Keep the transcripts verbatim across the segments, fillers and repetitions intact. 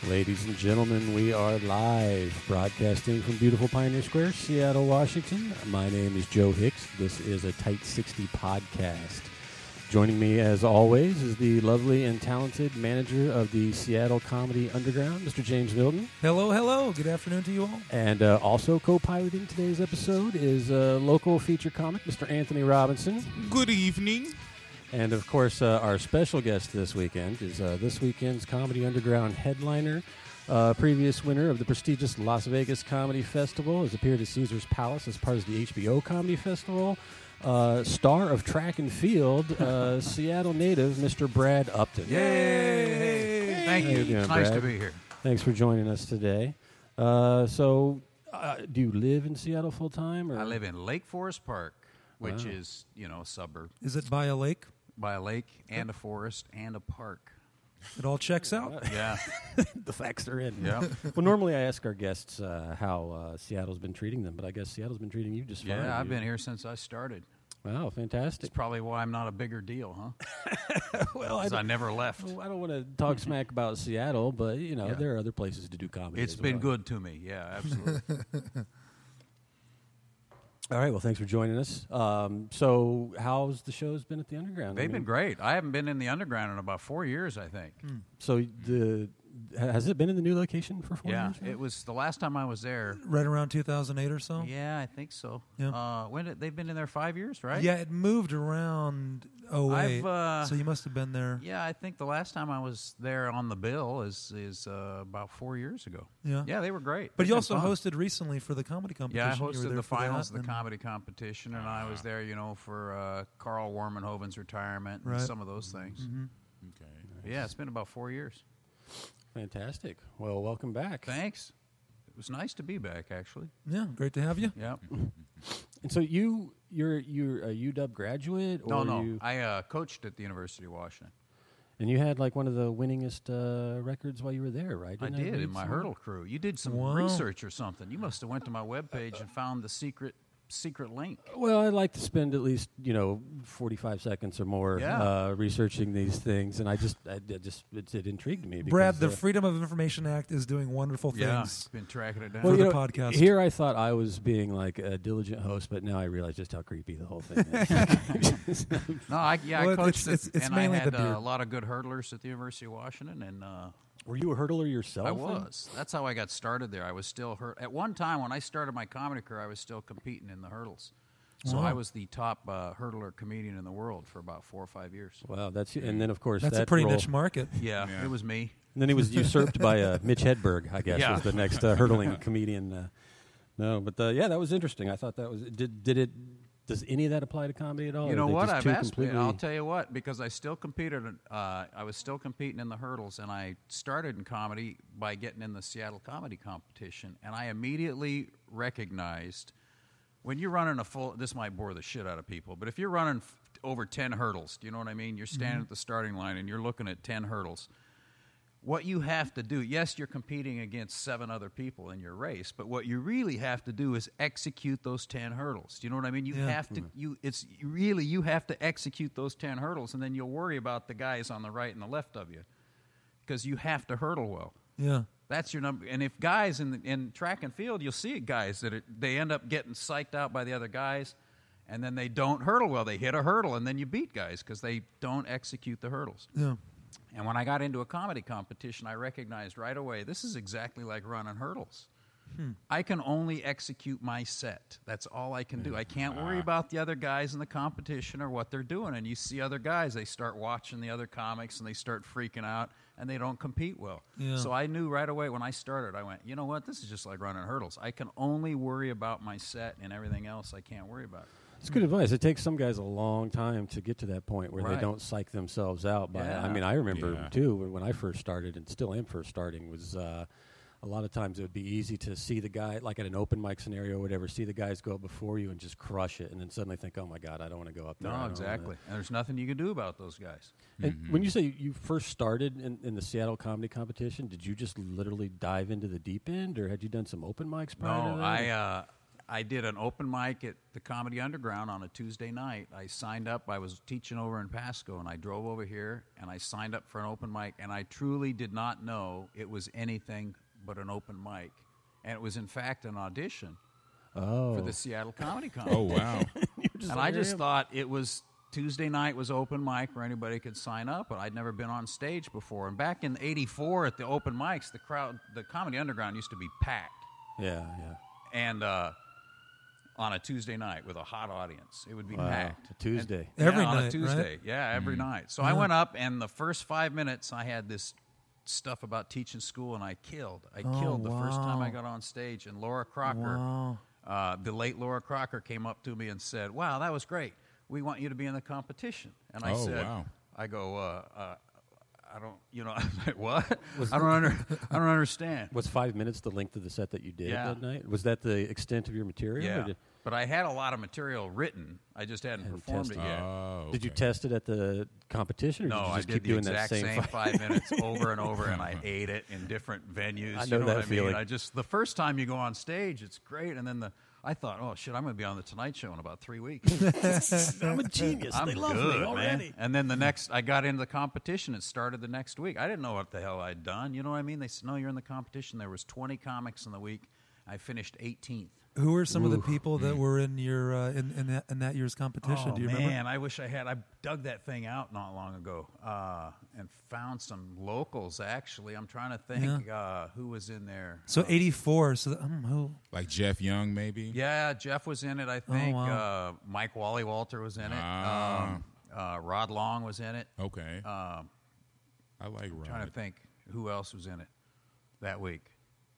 Ladies and gentlemen, we are live, broadcasting from beautiful Pioneer Square, Seattle, Washington. My name is Joe Hicks. This is a Tight sixty podcast. Joining me, as always, is the lovely and talented manager of the Seattle Comedy Underground, Mister James Milton. Hello, hello. Good afternoon to you all. And uh, also co-piloting today's episode is uh, local feature comic, Mister Anthony Robinson. Good evening. And, of course, uh, our special guest this weekend is uh, this weekend's Comedy Underground headliner, uh, previous winner of the prestigious Las Vegas Comedy Festival, has appeared at Caesars Palace as part of the H B O Comedy Festival, uh, star of track and field, uh, Seattle native, Mister Brad Upton. Yay! Hey. Thank How you. you doing, It's nice Brad? to be here. Thanks for joining us today. Uh, so, uh, do you live in Seattle full-time? Or? I live in Lake Forest Park, which Wow. is, you know, a suburb Is it by a lake? by a lake and a forest and a park. It all checks out. Yeah. The facts are in. Yeah. Well, normally I ask our guests uh, how uh, Seattle's been treating them, but I guess Seattle's been treating you just fine. Yeah, I've You- been here since I started. Wow, It's fantastic. probably why I'm not a bigger deal, huh? Well, I 'Cause I don't, never left. well, I don't want to talk smack about Seattle, but you know Yeah. there are other places to do comedy. It's as been well. good to me. Yeah, absolutely. All right, well, thanks for joining us. Um, so, how's the show's been at the Underground? I They've mean, been great. I haven't been in the underground in about four years, I think. So, the has it been in the new location for four Yeah, years? now? it was the last time I was there. Right around two thousand eight or so? Yeah, I think so. Yeah. Uh, when did, they've been in there five years, right? Yeah, it moved around oh eight. I've, uh, so you must have been there. Yeah, I think the last time I was there on the bill is is uh, about four years ago. Yeah. Yeah, they were great. But They've you been also fun. hosted recently for the comedy competition. Yeah, I You were hosted there the for finals that, of the and- comedy competition, and I was there, you know, for uh, Carl Warmenhoven's retirement and Right. some of those things. Mhm. Okay. But yeah, it's been about four years. Fantastic. Well, welcome back. Thanks. It was nice to be back, actually. Yeah, great to have you. Yeah. And so, you you're you're a U W graduate, or No, no. you, I uh, coached at the University of Washington. and you had like one of the winningest uh, records while you were there, right? I Didn't did read in my somewhere? hurdle crew. You did some Wow. research or something. You must have went to my webpage and found the secret secret link. Well, I like to spend at least you know forty-five seconds or more Yeah. uh, researching these things, and I just, I, I just, it, it intrigued me. Because, Brad, the uh, Freedom of Information Act is doing wonderful Yeah, things. been tracking it down. For you the know, podcast. Here, I thought I was being like a diligent host, but now I realize just how creepy the whole thing is. No, I, yeah, Well, I it's- coached, it's- it, it's and mainly I had the uh, beard. a lot of good hurdlers at the University of Washington, and uh, Were you a hurdler yourself? I then? was. That's how I got started there. I was still hurt at one time when I started my comedy career. I was still competing in the hurdles, so Wow. I was the top uh, hurdler comedian in the world for about four or five years. Wow, that's and then of course That's that a pretty role, niche market. Yeah, Yeah. it was me. And then he was usurped by uh, Mitch Hedberg, I guess, Yeah. was the next uh, hurdling comedian. Uh, no, but uh, yeah, that was interesting. I thought that was did did it. Does any of that apply to comedy at all? You or know are they what? just I've two asked. completely- I'll tell you what, because I still competed. Uh, I was still competing in the hurdles, and I started in comedy by getting in the Seattle Comedy Competition, and I immediately recognized when you're running a full. This might bore the shit out of people, but if you're running f- over ten hurdles, do you know what I mean? You're standing at the starting line and you're looking at ten hurdles. What you have to do, yes, you're competing against seven other people in your race, but what you really have to do is execute those ten hurdles. Do you know what I mean? You Yeah. have to, you, it's really, you have to execute those ten hurdles, and then you'll worry about the guys on the right and the left of you because you have to hurdle well. Yeah. That's your number. And if guys in, the, in track and field, you'll see it, guys that are, they end up getting psyched out by the other guys, and then they don't hurdle well. They hit a hurdle, and then you beat guys because they don't execute the hurdles. Yeah. And when I got into a comedy competition, I recognized right away, this is exactly like running hurdles. Hmm. I can only execute my set. That's all I can do. I can't worry about the other guys in the competition or what they're doing. And you see other guys, they start watching the other comics and they start freaking out and they don't compete well. Yeah. So I knew right away when I started, I went, you know what, this is just like running hurdles. I can only worry about my set, and everything else I can't worry about. It's good advice. It takes some guys a long time to get to that point where they Right. don't psych themselves out. By, Yeah. I mean, I remember Yeah. too when I first started, and still am first starting, was uh, a lot of times it would be easy to see the guy, like at an open mic scenario or whatever, see the guys go up before you and just crush it, and then suddenly think, oh my God, I don't want to go up there. I No, don't exactly. wanna- And there's nothing you can do about those guys. And when you say you first started in, in the Seattle comedy competition, did you just literally dive into the deep end, or had you done some open mics prior to No, that? I uh, I did an open mic at the Comedy Underground on a Tuesday night. I signed up. I was teaching over in Pasco, and I drove over here, and I signed up for an open mic, and I truly did not know it was anything but an open mic. And it was, in fact, an audition Oh. for the Seattle Comedy Contest. Oh, wow. Just And like, I just "Here thought it was Tuesday night was open mic where anybody could sign up, but I'd never been on stage before. And back in eighty-four at the open mics, the crowd, the Comedy Underground used to be packed. I am." Yeah, yeah. And uh, on a Tuesday night with a hot audience, it would be Wow. packed. A Tuesday. And- Every yeah, on night, a Tuesday. right? Yeah, every night. So I went up, and the first five minutes, I had this stuff about teaching school, and I killed. I Oh, killed the first time I wow. got on stage. And Laura Crocker, Wow. uh, the late Laura Crocker, came up to me and said, "Wow, that was great. We want you to be in the competition." And I Oh, said, wow. "I go, uh, uh, I don't, you know, I'm like, what? I don't under, I don't understand." Was five minutes the length of the set that you did Yeah. that night? Was that the extent of your material? or Yeah, Did, but I had a lot of material written. I just hadn't Hadn't performed it tested. yet. Oh, did you okay. test it at the competition, or No, did you I just did keep the doing exact that same, same five? five minutes over and over, and I ate it in different venues. I you know know that what I feeling. mean? I just the first time you go on stage, it's great, and then the I thought, oh shit, I'm going to be on the Tonight Show in about three weeks. I'm a genius. I'm they love good, me man. already. And then the next, I got into the competition. It started the next week. I didn't know what the hell I'd done. You know what I mean? They said, no, you're in the competition. There was twenty comics in the week. I finished eighteenth. Who were some of the people that were in your uh, in in that, in that year's competition? Oh, Do you man, remember? I wish I had. I dug that thing out not long ago uh, and found some locals, actually. I'm trying to think uh, who was in there. So eighty-four. So um, who? Like Jeff Young, maybe? Yeah, Jeff was in it, I think. wow. uh, Mike Wally Walter was in it. Ah. Um, uh, Rod Long was in it. Okay. Um, I like I'm trying to Rod. think who else was in it that week.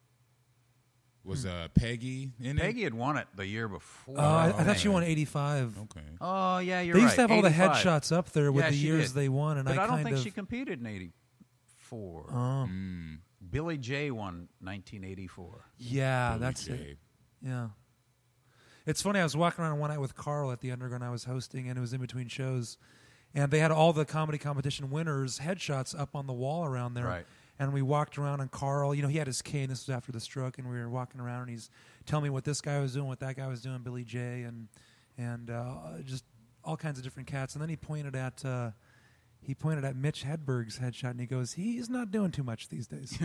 Was uh, Peggy in it? Peggy had won it the year before. Oh, I, I thought okay. she won eighty-five. Okay. Oh, yeah, you're They right. used to have all the eighty-five. headshots up there with Yeah, the she years did. they won, and But I, I don't kind think of. she competed in eighty-four. Oh, Mm. Billy J won nineteen eighty-four. yeah, Billy that's J. it. Yeah. It's funny. I was walking around one night with Carl at the Underground I was hosting, and it was in between shows, and they had all the comedy competition winners' headshots up on the wall around there. Right. And we walked around, and Carl, you know, he had his cane. This was after the stroke, and we were walking around, and he's telling me what this guy was doing, what that guy was doing, Billy J, and and uh, just all kinds of different cats. And then he pointed at uh, he pointed at Mitch Hedberg's headshot, and he goes, "He's not doing too much these days."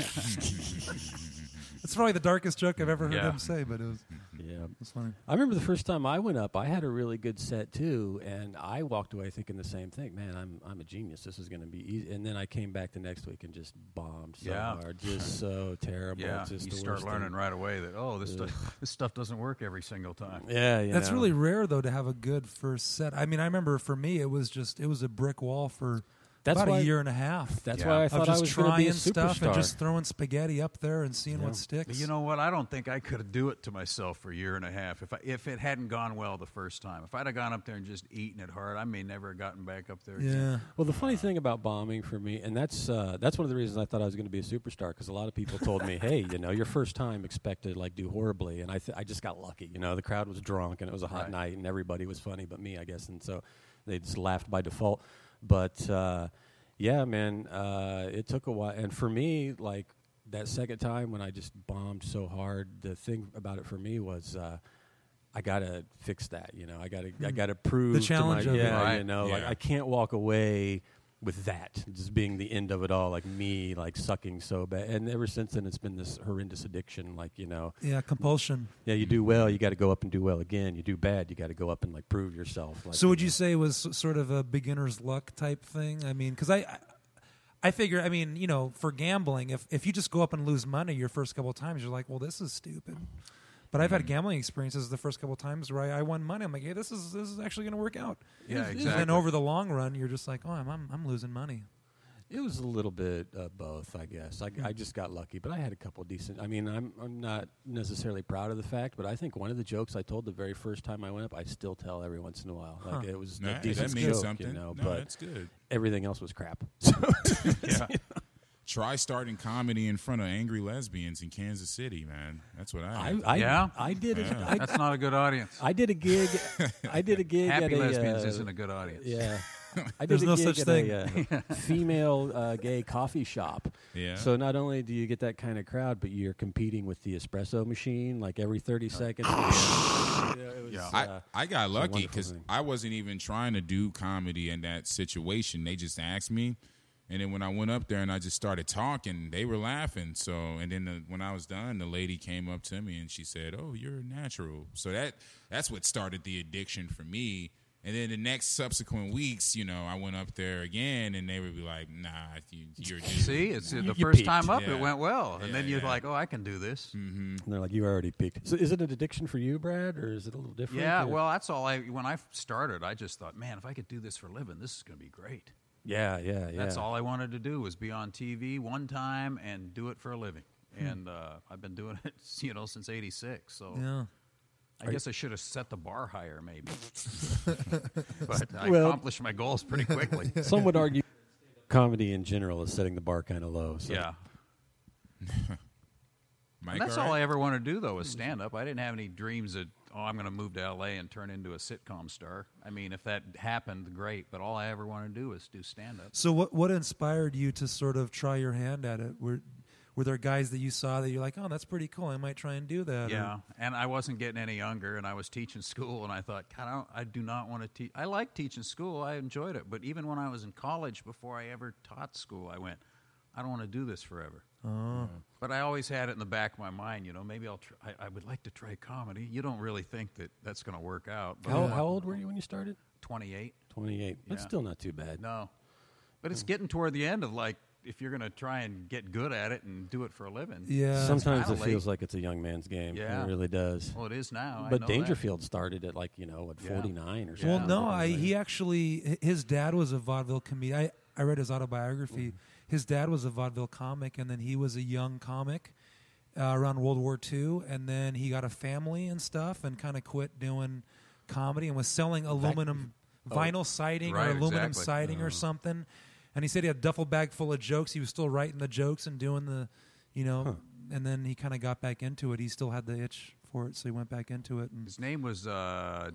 It's probably the darkest joke I've ever heard Yeah. him say, but it was, Yeah. it was funny. I remember the first time I went up, I had a really good set too, and I walked away thinking the same thing. Man, I'm I'm a genius. This is going to be easy. And then I came back the next week and just bombed so Yeah. hard, just so terrible. Yeah, just you the start worst learning thing. right away that, oh, this, Ugh. stuff, this stuff doesn't work every single time. Yeah, you That's know. really rare, though, to have a good first set. I mean, I remember for me, it was just it was a brick wall for That's about why- a year and a half. That's Yeah. why I Of thought of just I was going to be trying a stuff superstar. and just throwing spaghetti up there and seeing Yeah. what sticks. But you know what? I don't think I could do it to myself for a year and a half if I, if it hadn't gone well the first time. If I'd have gone up there and just eaten it hard, I may never have gotten back up there again. yeah. Well, the funny thing about bombing for me, and that's uh, that's one of the reasons I thought I was going to be a superstar, because a lot of people told me, "Hey, you know, your first time expect to like do horribly," and I th- I just got lucky. You know, the crowd was drunk and it was a hot Right. night, and everybody was funny but me, I guess, and so they just laughed by default. But uh, yeah, man, uh, it took a while, and for me, like that second time when I just bombed so hard, the thing about it for me was. Uh, I gotta fix that, you know. I gotta, I gotta prove challenge to my, of it. yeah, Right. you know, like Yeah. I can't walk away with that just being the end of it all, like me, like sucking so bad. And ever since then, it's been this horrendous addiction. Like, you know, Yeah, compulsion. yeah, you do well, you got to go up and do well again. You do bad, you got to go up and like prove yourself. Like, So would you know. say it was s- sort of a beginner's luck type thing? I mean, because I, I, I figure, I mean, you know, for gambling, if if you just go up and lose money your first couple of times, you're like, well, this is stupid. But I've had gambling experiences the first couple of times where I, I won money. I'm like, hey, this is this is actually going to work out. Yeah, And exactly. then over the long run, you're just like, oh, I'm I'm, I'm losing money. It was a little bit of both, I guess. I, I just got lucky, but I had a couple decent. I mean, I'm I'm not necessarily proud of the fact, but I think one of the jokes I told the very first time I went up, I still tell every once in a while. Like Huh. it was Nah, a decent that means joke, something. you know. No, but that's good. everything else was crap. Yeah. Try starting comedy in front of angry lesbians in Kansas City, man. That's what I. I, have. I, Yeah? I did. A, Yeah. I, That's not a good audience. I did a gig. I did a gig. Happy at a, lesbians uh, isn't a good audience. Yeah, I did There's a no gig such at thing. a uh, female uh, gay coffee shop. Yeah. So not only do you get that kind of crowd, but you're competing with the espresso machine like every thirty seconds. yeah, it was, Yeah. uh, I, I got a lucky wonderful because thing. I wasn't even trying to do comedy in that situation. They just asked me. And then when I went up there and I just started talking, they were laughing. So, and then the, when I was done, the lady came up to me and she said, "Oh, you're natural." So that that's what started the addiction for me. And then the next subsequent weeks, you know, I went up there again, and they would be like, "Nah, you, you're a dude." See, it's the You first peaked. time up, Yeah. it went well, and Yeah, then you're yeah. like, "Oh, I can do this." And they're like, you already peaked. So is it an addiction for you, Brad, or is it a little different? Yeah, or- well, that's all I. When I started, I just thought, man, if I could do this for a living, this is going to be great. yeah, yeah, yeah. That's all I wanted to do was be on T V one time and do it for a living. Hmm. And uh, I've been doing it, you know, since eighty-six. So Yeah. I guess I should have set the bar higher, maybe. But I Well- accomplished my goals pretty quickly. Some would argue comedy in general is setting the bar kind of low. So. Yeah. Mike, And that's all all right? I ever wanted to do, though, was stand up. I didn't have any dreams that, oh, I'm going to move to L A and turn into a sitcom star. I mean, if that happened, great. But all I ever wanted to do was do stand up. So what what inspired you to sort of try your hand at it? Were were there guys that you saw that you're like, oh, that's pretty cool. I might try and do that. or- Yeah, and I wasn't getting any younger, and I was teaching school, and I thought, God, I, don't, I do not want to teach. I like teaching school. I enjoyed it. But even when I was in college, before I ever taught school, I went, I don't want to do this forever. Oh. But I always had it in the back of my mind, you know, maybe I'll try, I, I would like to try comedy. You don't really think that that's going to work out. But How, I'm how old were you when you started? twenty-eight. twenty-eight. That's Yeah. still not too bad. No. But it's getting toward the end of, like, if you're going to try and get good at it and do it for a living. Yeah. Sometimes kinda it feels late. like it's a young man's game. Yeah. It really does. Well, it is now. I But know that. Dangerfield started at like, you know, at Yeah. forty-nine or something. Well, no, Like I, that. he actually, h- his dad was a vaudeville comedian. I, I read his autobiography. His dad was a vaudeville comic, and then he was a young comic uh, around World War Two, and then he got a family and stuff and kind of quit doing comedy and was selling aluminum vinyl siding right, or aluminum exactly. siding or something. And he said he had a duffel bag full of jokes. He was still writing the jokes and doing the, you know, and then he kind of got back into it. He still had the itch for it, so he went back into it. And His name was uh,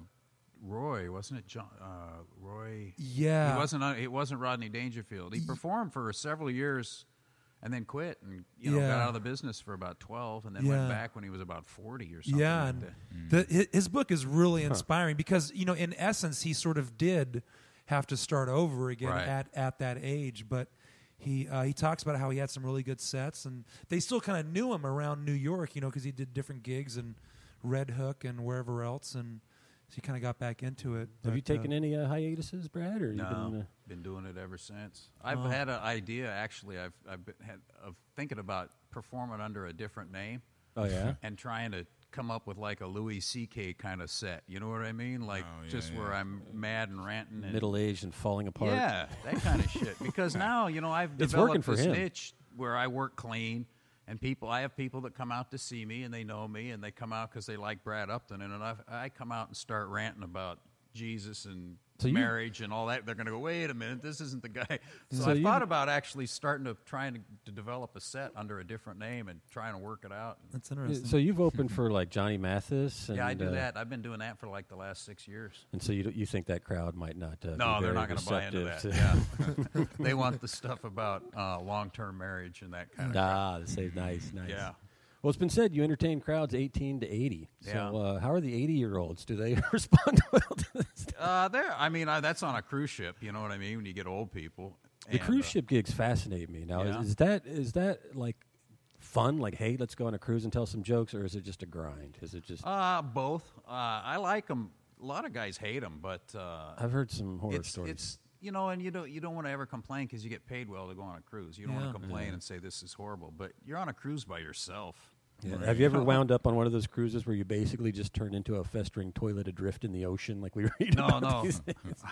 Roy, wasn't it? John uh, Roy. yeah, He wasn't. Uh, it wasn't Rodney Dangerfield. He performed for several years, and then quit, and you know Yeah. got out of the business for about twelve, and then Yeah. went back when he was about forty or something. Yeah, like and that. the, hi- his book is really inspiring because you know, in essence, he sort of did have to start over again Right. at, at that age. But he uh, he talks about how he had some really good sets, and they still kind of knew him around New York, you know, because he did different gigs in Red Hook and wherever else, and so he kind of got back into it. Have you But, uh, taken any uh, hiatuses, Brad? Or you No, been, uh, been doing it ever since. I've Oh. had an idea actually. I've I've been, had of thinking about performing under a different name oh yeah. and trying to come up with like a Louis C K kind of set. You know what I mean? Like Oh, yeah, just yeah. where I'm mad and ranting and Middle aged and falling apart. yeah, that kind of shit. Because now you know I've It's developed working for this him. niche where I work clean. And people, I have people that come out to see me, and they know me, and they come out because they like Brad Upton, and I, I come out and start ranting about Jesus and So you- marriage and all that. They're going to go, wait a minute, this isn't the guy. So, So I you- thought about actually starting to trying to, to develop a set under a different name and trying to work it out. That's interesting. So you've opened for like Johnny Mathis. And, yeah, I do uh, that. I've been doing that for like the last six years. And so you don't- you think that crowd might not? Uh, No, be they're very not going to buy into receptive that. to- Yeah, they want the stuff about uh, long-term marriage and that kind of. Ah, they say nice, nice. Yeah. Well, it's been said you entertain crowds eighteen to eighty. So Yeah. uh, how are the eighty-year-olds? Do they respond well to this? Uh, there. I mean, I, that's on a cruise ship. You know what I mean? When you get old people. The And, cruise uh, ship gigs fascinate me. Now, Yeah. is, is that is that like fun? Like, hey, let's go on a cruise and tell some jokes, or is it just a grind? Is it just? Uh, both. Uh, I like them. A lot of guys hate them, but uh, I've heard some horror it's stories. it's you know, and you don't you don't want to ever complain because you get paid well to go on a cruise. You don't Yeah. want to complain and say this is horrible, but you're on a cruise by yourself. Yeah. Have you ever wound up on one of those cruises where you basically just turned into a festering toilet adrift in the ocean, like we read No, about no. these days?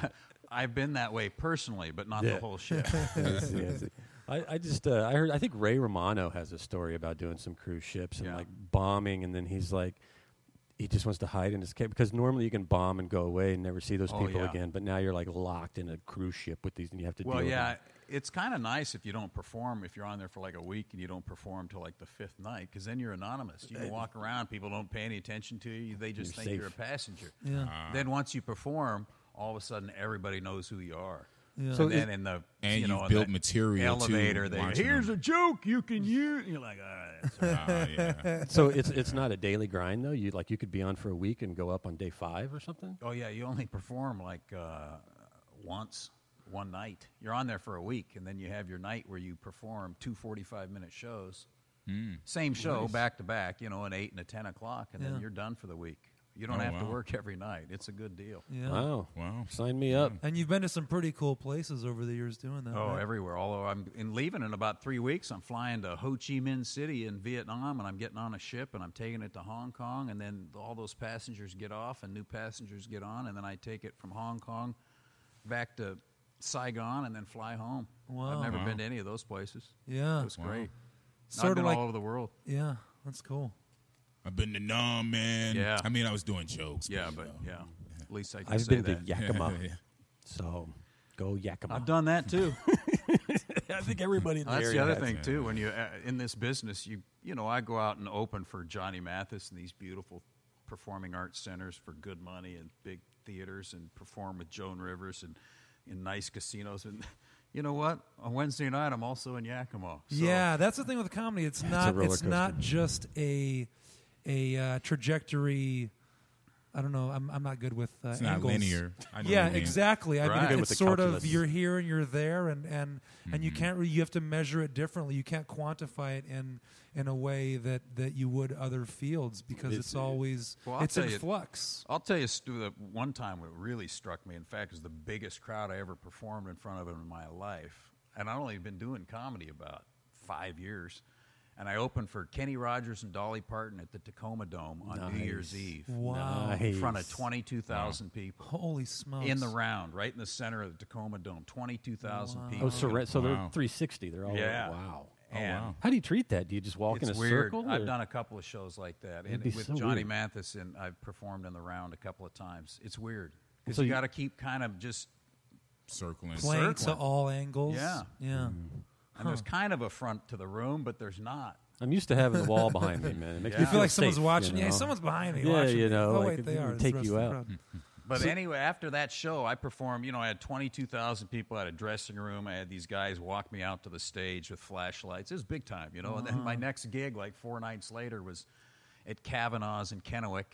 I've been that way personally, but not Yeah. the whole ship. I see, I see. I, I just uh, I heard I think Ray Romano has a story about doing some cruise ships and Yeah. like bombing, and then he's like he just wants to hide in his cave because normally you can bomb and go away and never see those Oh, people yeah. again, but now you're like locked in a cruise ship with these and you have to Well, deal yeah, with it's kind of nice if you don't perform, if you're on there for like a week and you don't perform till like the fifth night, because then you're anonymous. You can walk around, people don't pay any attention to you, they just You're think you're a safe. passenger. yeah. Then once you perform, all of a sudden everybody knows who you are. Yeah. So and is- then in the And you know, you've in built the material, too, elevator, they watching here's them. a joke you can use. You're like, all right. Ah, yeah. So it's it's not a daily grind though. You like you could be on for a week and go up on day five or something. Oh yeah, you only perform like uh, once, one night. You're on there for a week, and then you have your night where you perform two forty-five minute shows. Mm. Same show, Nice. back to back. You know, an eight and a ten o'clock, and Yeah. then you're done for the week. You don't Oh, have to wow. work every night. It's a good deal. Yeah. Wow, Wow. sign me up. And you've been to some pretty cool places over the years doing that. Oh, right? everywhere. Although I'm in leaving in about three weeks, I'm flying to Ho Chi Minh City in Vietnam, and I'm getting on a ship, and I'm taking it to Hong Kong, and then all those passengers get off, and new passengers get on, and then I take it from Hong Kong back to Saigon, and then fly home. Wow. I've never Wow. been to any of those places. Yeah. It was Wow. great. I've Sort been of like all over the world. yeah, that's cool. I've been to Nam, man. Yeah. I mean, I was doing jokes. Yeah, you but know. yeah, at least I can I've say been to that. Yakima, Yeah. so go Yakima. I've done that too. I think everybody in the That's area the other has. thing too. When you uh, in this business, you you know, I go out and open for Johnny Mathis and these beautiful performing arts centers for good money and big theaters, and perform with Joan Rivers and in nice casinos. And you know what? On Wednesday night, I'm also in Yakima. So Yeah, that's the thing with comedy. It's not. roller It's not coaster. just a a uh, trajectory. I don't know. I'm I'm not good with uh, It's not angles. linear. I know Yeah, what you mean. exactly. I Right. mean, Good with it's the sort calculus. of you're here and you're there, and and, and you Mhm. can't. Re- you have to measure it differently. You can't quantify it in in a way that, that you would other fields because it's, It's- always Well, I'll it's tell in you- flux. I'll tell you, Stu, that one time what really struck me, in fact, is the biggest crowd I ever performed in front of in my life. And I've only been doing comedy about five years. And I opened for Kenny Rogers and Dolly Parton at the Tacoma Dome on New Nice. Year's Eve Wow! Nice. in front of twenty-two thousand people. Holy smokes! In the round, right in the center of the Tacoma Dome, twenty-two thousand Wow. people. Oh, so, so Wow. they're three sixty. They're all Yeah. wow. Oh, And wow. How do you treat that? Do you just walk it's in a weird. circle? I've or- done a couple of shows like that, It'd and be with so Johnny weird. Mathis, and I've performed in the round a couple of times. It's weird because So you you- got to keep kind of just Circling. playing to circling. all angles. Yeah. yeah. and there's kind of a front to the room, but there's not. I'm used to having the wall behind me, man. It makes Yeah. me You feel like safe, someone's watching. You Yeah, know? someone's behind me. Yeah, watching you me. know, Oh like, wait, they it are. would It's the take rest you of the out. crowd. But anyway, after that show, I performed. You know, I had twenty-two thousand people at a dressing room. I had these guys walk me out to the stage with flashlights. It was big time, you know. And then my next gig, like four nights later, was at Kavanaugh's in Kennewick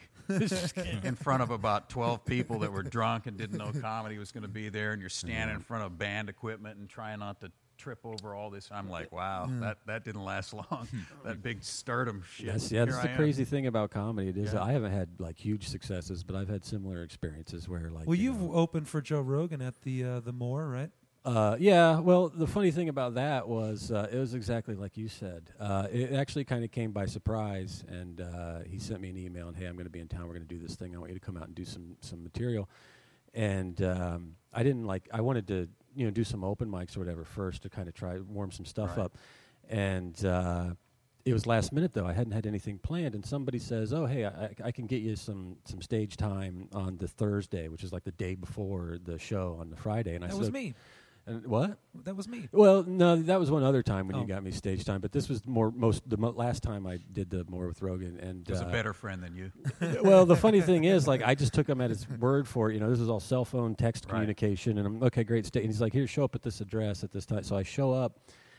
in front of about twelve people that were drunk and didn't know comedy was going to be there. And you're standing in front of band equipment and trying not to trip over all this. I'm like, wow, that, that didn't last long. That big stardom shit. That's, yeah, that's Here the I am. crazy thing about comedy. It is Yeah. I haven't had like huge successes, but I've had similar experiences where like. Well, you you've know, opened for Joe Rogan at the uh, the Moore, right? Uh, yeah, well, the funny thing about that was uh, it was exactly like you said. Uh, it actually kind of came by surprise, and uh, he sent me an email and, hey, I'm going to be in town. We're going to do this thing. I want you to come out and do some some material. And um, I didn't like. I wanted to, you know, do some open mics or whatever first to kind of try warm some stuff Right. up. And uh, it was last minute though. I hadn't had anything planned, and somebody says, "Oh, hey, I, I can get you some some stage time on the Thursday, which is like the day before the show on the Friday." And I That said, was me. And what? That was me. Well, no, that was one other time when Oh. you got me stage time, but this was more most the mo- last time I did the more with Rogan. And He was uh, a better friend than you. well, the funny thing is, like, I just took him at his word for it. You know, this is all cell phone text Right. communication, and I'm okay, great. Stay. And he's like, here, show up at this address at this time. So I show up,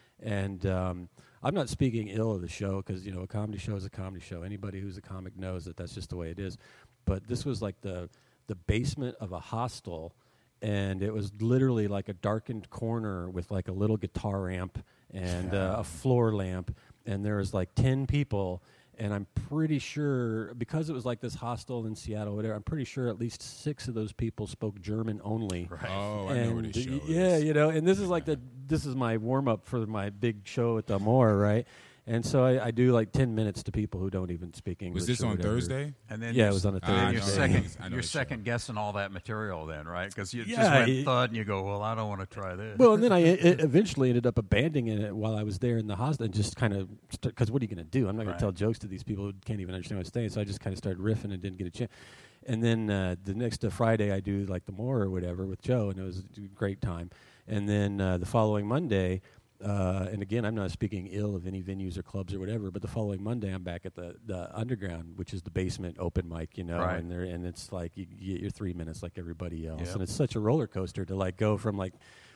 and um, I'm not speaking ill of the show because you know a comedy show is a comedy show. Anybody who's a comic knows that that's just the way it is. But this was like the the basement of a hostel. And it was literally like a darkened corner with like a little guitar amp and uh, a floor lamp. And there was like ten people. And I'm pretty sure, because it was like this hostel in Seattle, whatever, I'm pretty sure at least six of those people spoke German only. Right. Oh, I know where And this show y- is. yeah, you know, and this is like the this is my warm up for my big show at the Moore, right? And so I, I do like ten minutes to people who don't even speak English. Was this or on whatever. Thursday? And then Yeah, you're it was on a s- and then Thursday. you're I know second, it. I know you're the show. second guessing all that material, then, right? Because you just Yeah, went it- thud, and you go, "Well, I don't want to try this." Well, and then I I eventually ended up abandoning it while I was there in the hostel, and just kind of because what are you going to do? I'm not going Right. to tell jokes to these people who can't even understand what I'm saying. So I just kind of started riffing and didn't get a chance. And then uh, the next uh, Friday, I do like the Moore or whatever with Joe, and it was a great time. And then uh, the following Monday. Uh, and again, I'm not speaking ill of any venues or clubs or whatever, but the following Monday, I'm back at the, the Underground, which is the basement open mic, you know, Right. and there and it's like you, you get your three minutes like everybody else, Yep. and it's such a roller coaster to like go from like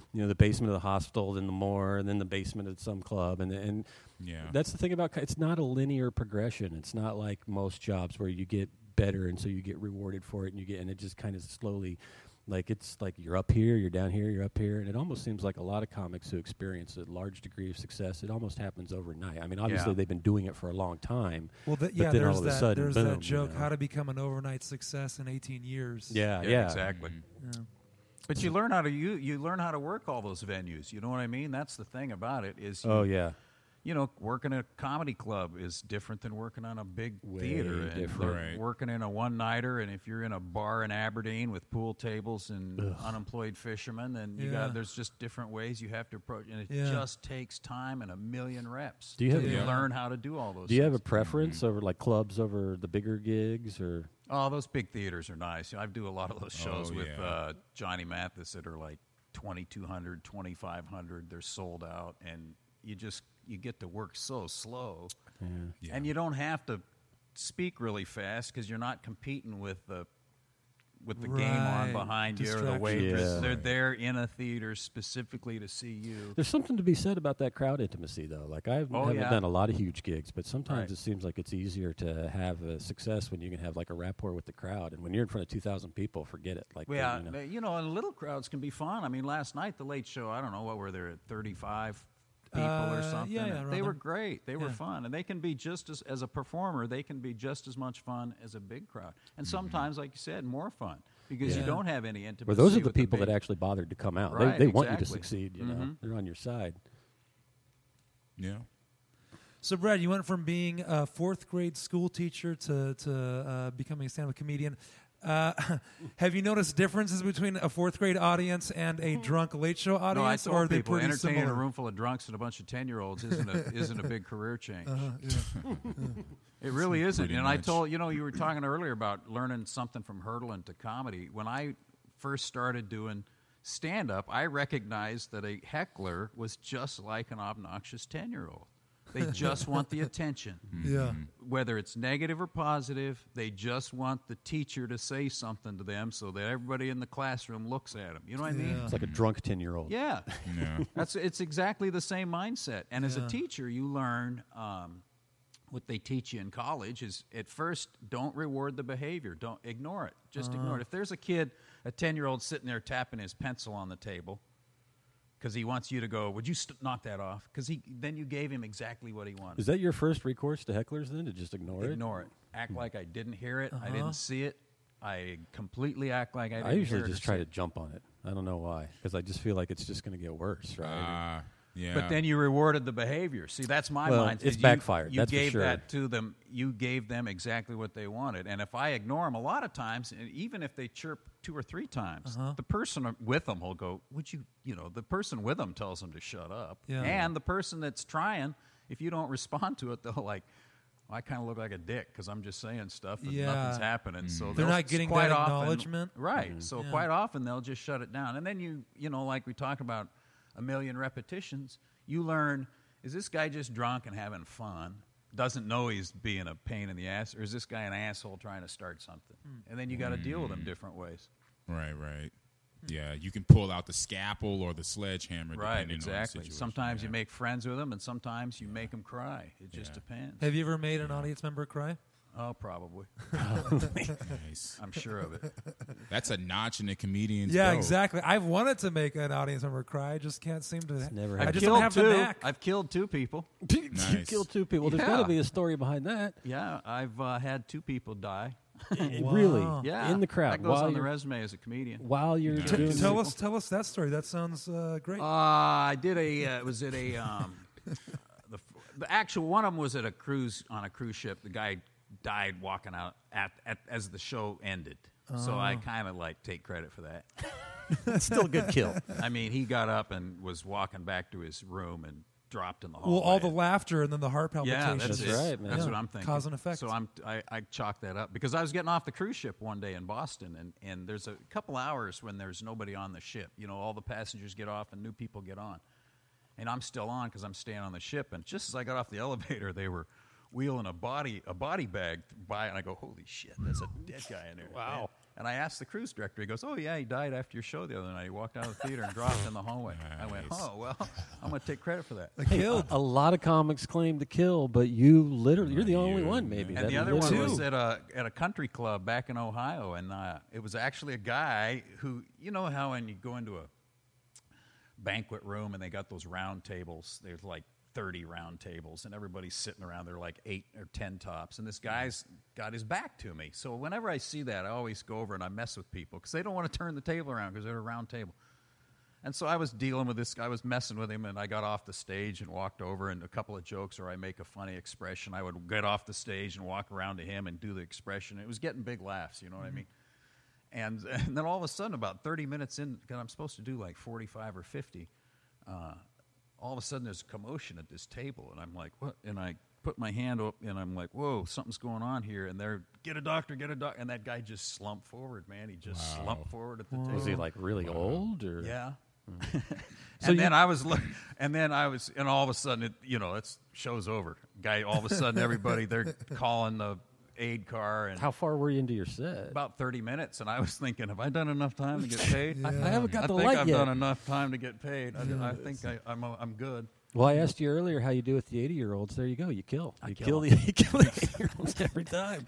you know, the basement of the hospital, then the more, and then the basement of some club, and and Yeah. that's the thing about co- it's not a linear progression. It's not like most jobs where you get better, and so you get rewarded for it, and you get, and it just kind of slowly. Like, it's like you're up here, you're down here, you're up here. And it almost seems like a lot of comics who experience a large degree of success, it almost happens overnight. I mean, obviously, Yeah. they've been doing it for a long time. Well, th- but yeah, then there's all of a that. sudden, there's boom, that joke: you know. how to become an overnight success in eighteen years. Yeah, Yeah, yeah. exactly. Yeah. But you learn how to you you learn how to work all those venues. You know what I mean? That's the thing about it is you, Oh, yeah. you know, working at a comedy club is different than working on a big Way theater. And different. Right. working in a one-nighter, and if you're in a bar in Aberdeen with pool tables and unemployed fishermen, then you Yeah. got there's just different ways you have to approach, and it Yeah. just takes time and a million reps. Do you have to a- learn how to do all those? Do you have a things. preference over, like, clubs over the bigger gigs? Or Oh, those big theaters are nice. I do a lot of those shows Oh, with yeah. uh, Johnny Mathis that are like twenty-two hundred, twenty-five hundred. They're sold out, and you just you get to work so slow, Yeah. and you don't have to speak really fast because you're not competing with the with the game on Right. behind you or the Distraction. waitress. Yeah. They're there in a theater specifically to see you. there's something to be said about that crowd intimacy, though. Like, I Oh, haven't yeah. done a lot of huge gigs, but sometimes Right. it seems like it's easier to have a success when you can have, like, a rapport with the crowd. And when you're in front of two thousand people, forget it. Like, Well, yeah, you know. but, you know, and little crowds can be fun. I mean, last night the Late Show, I don't know what were there at thirty-five people or Uh, something. yeah, yeah, they around were there. great. They were Yeah. fun, and they can be just as as a performer. They can be just as much fun as a big crowd, and sometimes, like you said, more fun because you Yeah. don't have any intimacy. Well, those are the with people big- that actually bothered to come out. Right, they they want you to exactly. succeed. You know, Mhm. they're on your side. Yeah. So, Brad, you went from being a fourth grade school teacher to to uh, becoming a stand-up comedian. Uh, have you noticed differences between a fourth grade audience and a drunk Late Show No, I audience, told or are they people pretty entertaining similar? a room full of drunks and a bunch of ten-year-olds isn't a isn't a big career change. Uh-huh, yeah. It really isn't. Pretty And I much. told you know you were talking earlier about learning something from hurdling to comedy. When I first started doing stand up, I recognized that a heckler was just like an obnoxious ten-year-old. They just want the attention. Yeah. Whether it's negative or positive, they just want the teacher to say something to them so that everybody in the classroom looks at them. You know what I mean? Yeah. It's like a drunk ten-year-old. Yeah. Yeah. That's it's exactly the same mindset. And as Yeah. a teacher, you learn um, what they teach you in college is at first don't reward the behavior, don't ignore it, just Uh-huh. ignore it. If there's a kid, a ten-year-old sitting there tapping his pencil on the table because he wants you to go, would you st- knock that off? Because he then you gave him exactly what he wanted. Is that your first recourse to hecklers then, to just ignore it? Ignore it. Act like I didn't hear it. I Uh-huh. didn't see it. I completely act like I didn't I usually hear it just or try see to it. jump on it. I don't know why, because I just feel like it's just going to get worse, right? Uh, yeah. But then you rewarded the behavior. See, that's my Well, mind. it's You- backfired, You that's for gave sure. that to them. You gave them exactly what they wanted. And if I ignore them, a lot of times, and even if they chirp two or three times, Uh-huh. the person with them will go, "Would you?" You know, the person with them tells them to shut up. Yeah. And the person that's trying, if you don't respond to it, they'll like. Well, I kind of look like a dick because I'm just saying stuff and Yeah. nothing's happening. So They're they'll- not getting quite that often- acknowledgement. right? So Yeah. quite often they'll just shut it down, and then you, you know, like we talk about a million repetitions, you learn: is this guy just drunk and having fun? Doesn't know he's being a pain in the ass, or is this guy an asshole trying to start something? And then you got to deal with him different ways. Right, right. Yeah, you can pull out the scalpel or the sledgehammer. Right, depending On the exactly. situation. Sometimes yeah. you make friends with them, and sometimes you make them cry. It just Yeah. depends. Have you ever made an audience member cry? Oh, probably. Nice. I'm sure of it. That's a notch in a comedian's Yeah, belt. exactly. I've wanted to make an audience member cry. I just can't seem to. never I happened. just killed don't have two. the knack. I've killed two people. You Nice. killed two people. There's Yeah. got to be a story behind that. Yeah, I've uh, had two people die. Wow. Really? Yeah, In the crowd. That goes while on the you're- resume as a comedian. While you're Nice. doing T- tell the- us, tell us that story. That sounds uh, great. Uh, I did a. Uh, was it a? Um, the the actual one of them was at a cruise on a cruise ship. The guy died walking out at, at as the show ended. So I kind of like take credit for that. That's still a good kill. I mean, he got up and was walking back to his room and dropped in the hallway. well, all the laughter and then the heart Yeah, palpitations. that's, That's it. right, man. That's Yeah. what I'm thinking. Cause and effect. So I'm I, I chalk that up because I was getting off the cruise ship one day in Boston, and, and there's a couple hours when there's nobody on the ship. You know, all the passengers get off and new people get on, and I'm still on because I'm staying on the ship. And just as I got off the elevator, they were wheeling a body a body bag by, and I go, "Holy shit, that's a dead guy in there!" Wow. And I asked the cruise director. He goes, "Oh yeah, he died after your show the other night. He walked out of the theater and dropped in the hallway." I went, Nice. "Oh well, I'm going to take credit for that." Hey, a, a lot of comics claim to kill, but you literally, you're the Not only you, one, maybe. man. And that the other one literally- was at a at a country club back in Ohio, and uh, it was actually a guy who, you know how when you go into a banquet room and they got those round tables, there's like thirty round tables, and everybody's sitting around there like eight or ten tops, and this guy's got his back to me. So whenever I see that, I always go over and I mess with people because they don't want to turn the table around because they're at a round table. And so I was dealing with this guy, I was messing with him, and I got off the stage and walked over, and a couple of jokes, or I make a funny expression. I would get off the stage and walk around to him and do the expression. It was getting big laughs, you know what I mean? And, and then all of a sudden, about thirty minutes in, because I'm supposed to do like forty-five or fifty, uh, all of a sudden there's a commotion at this table, and I'm like, what? And I put my hand up, and I'm like, whoa, something's going on here. And they're, get a doctor, get a doctor. And that guy just slumped forward, man. He just Wow. slumped forward at the table. Was he like really old? Or? Yeah. So and you- then I was, look, and then I was, and all of a sudden, it, you know, it's show's over. Guy, all of a sudden, everybody they're calling the aid car, and How far were you into your set? about thirty minutes. And I was thinking, have I done enough time to get paid? I, I haven't got I the think light I've yet. done enough time to get paid. I, I think I, I'm, uh, I'm good. Well, I asked you earlier how you do with the eighty-year-olds. There you go. You kill. I you kill the you kill the eighty-year-olds every time.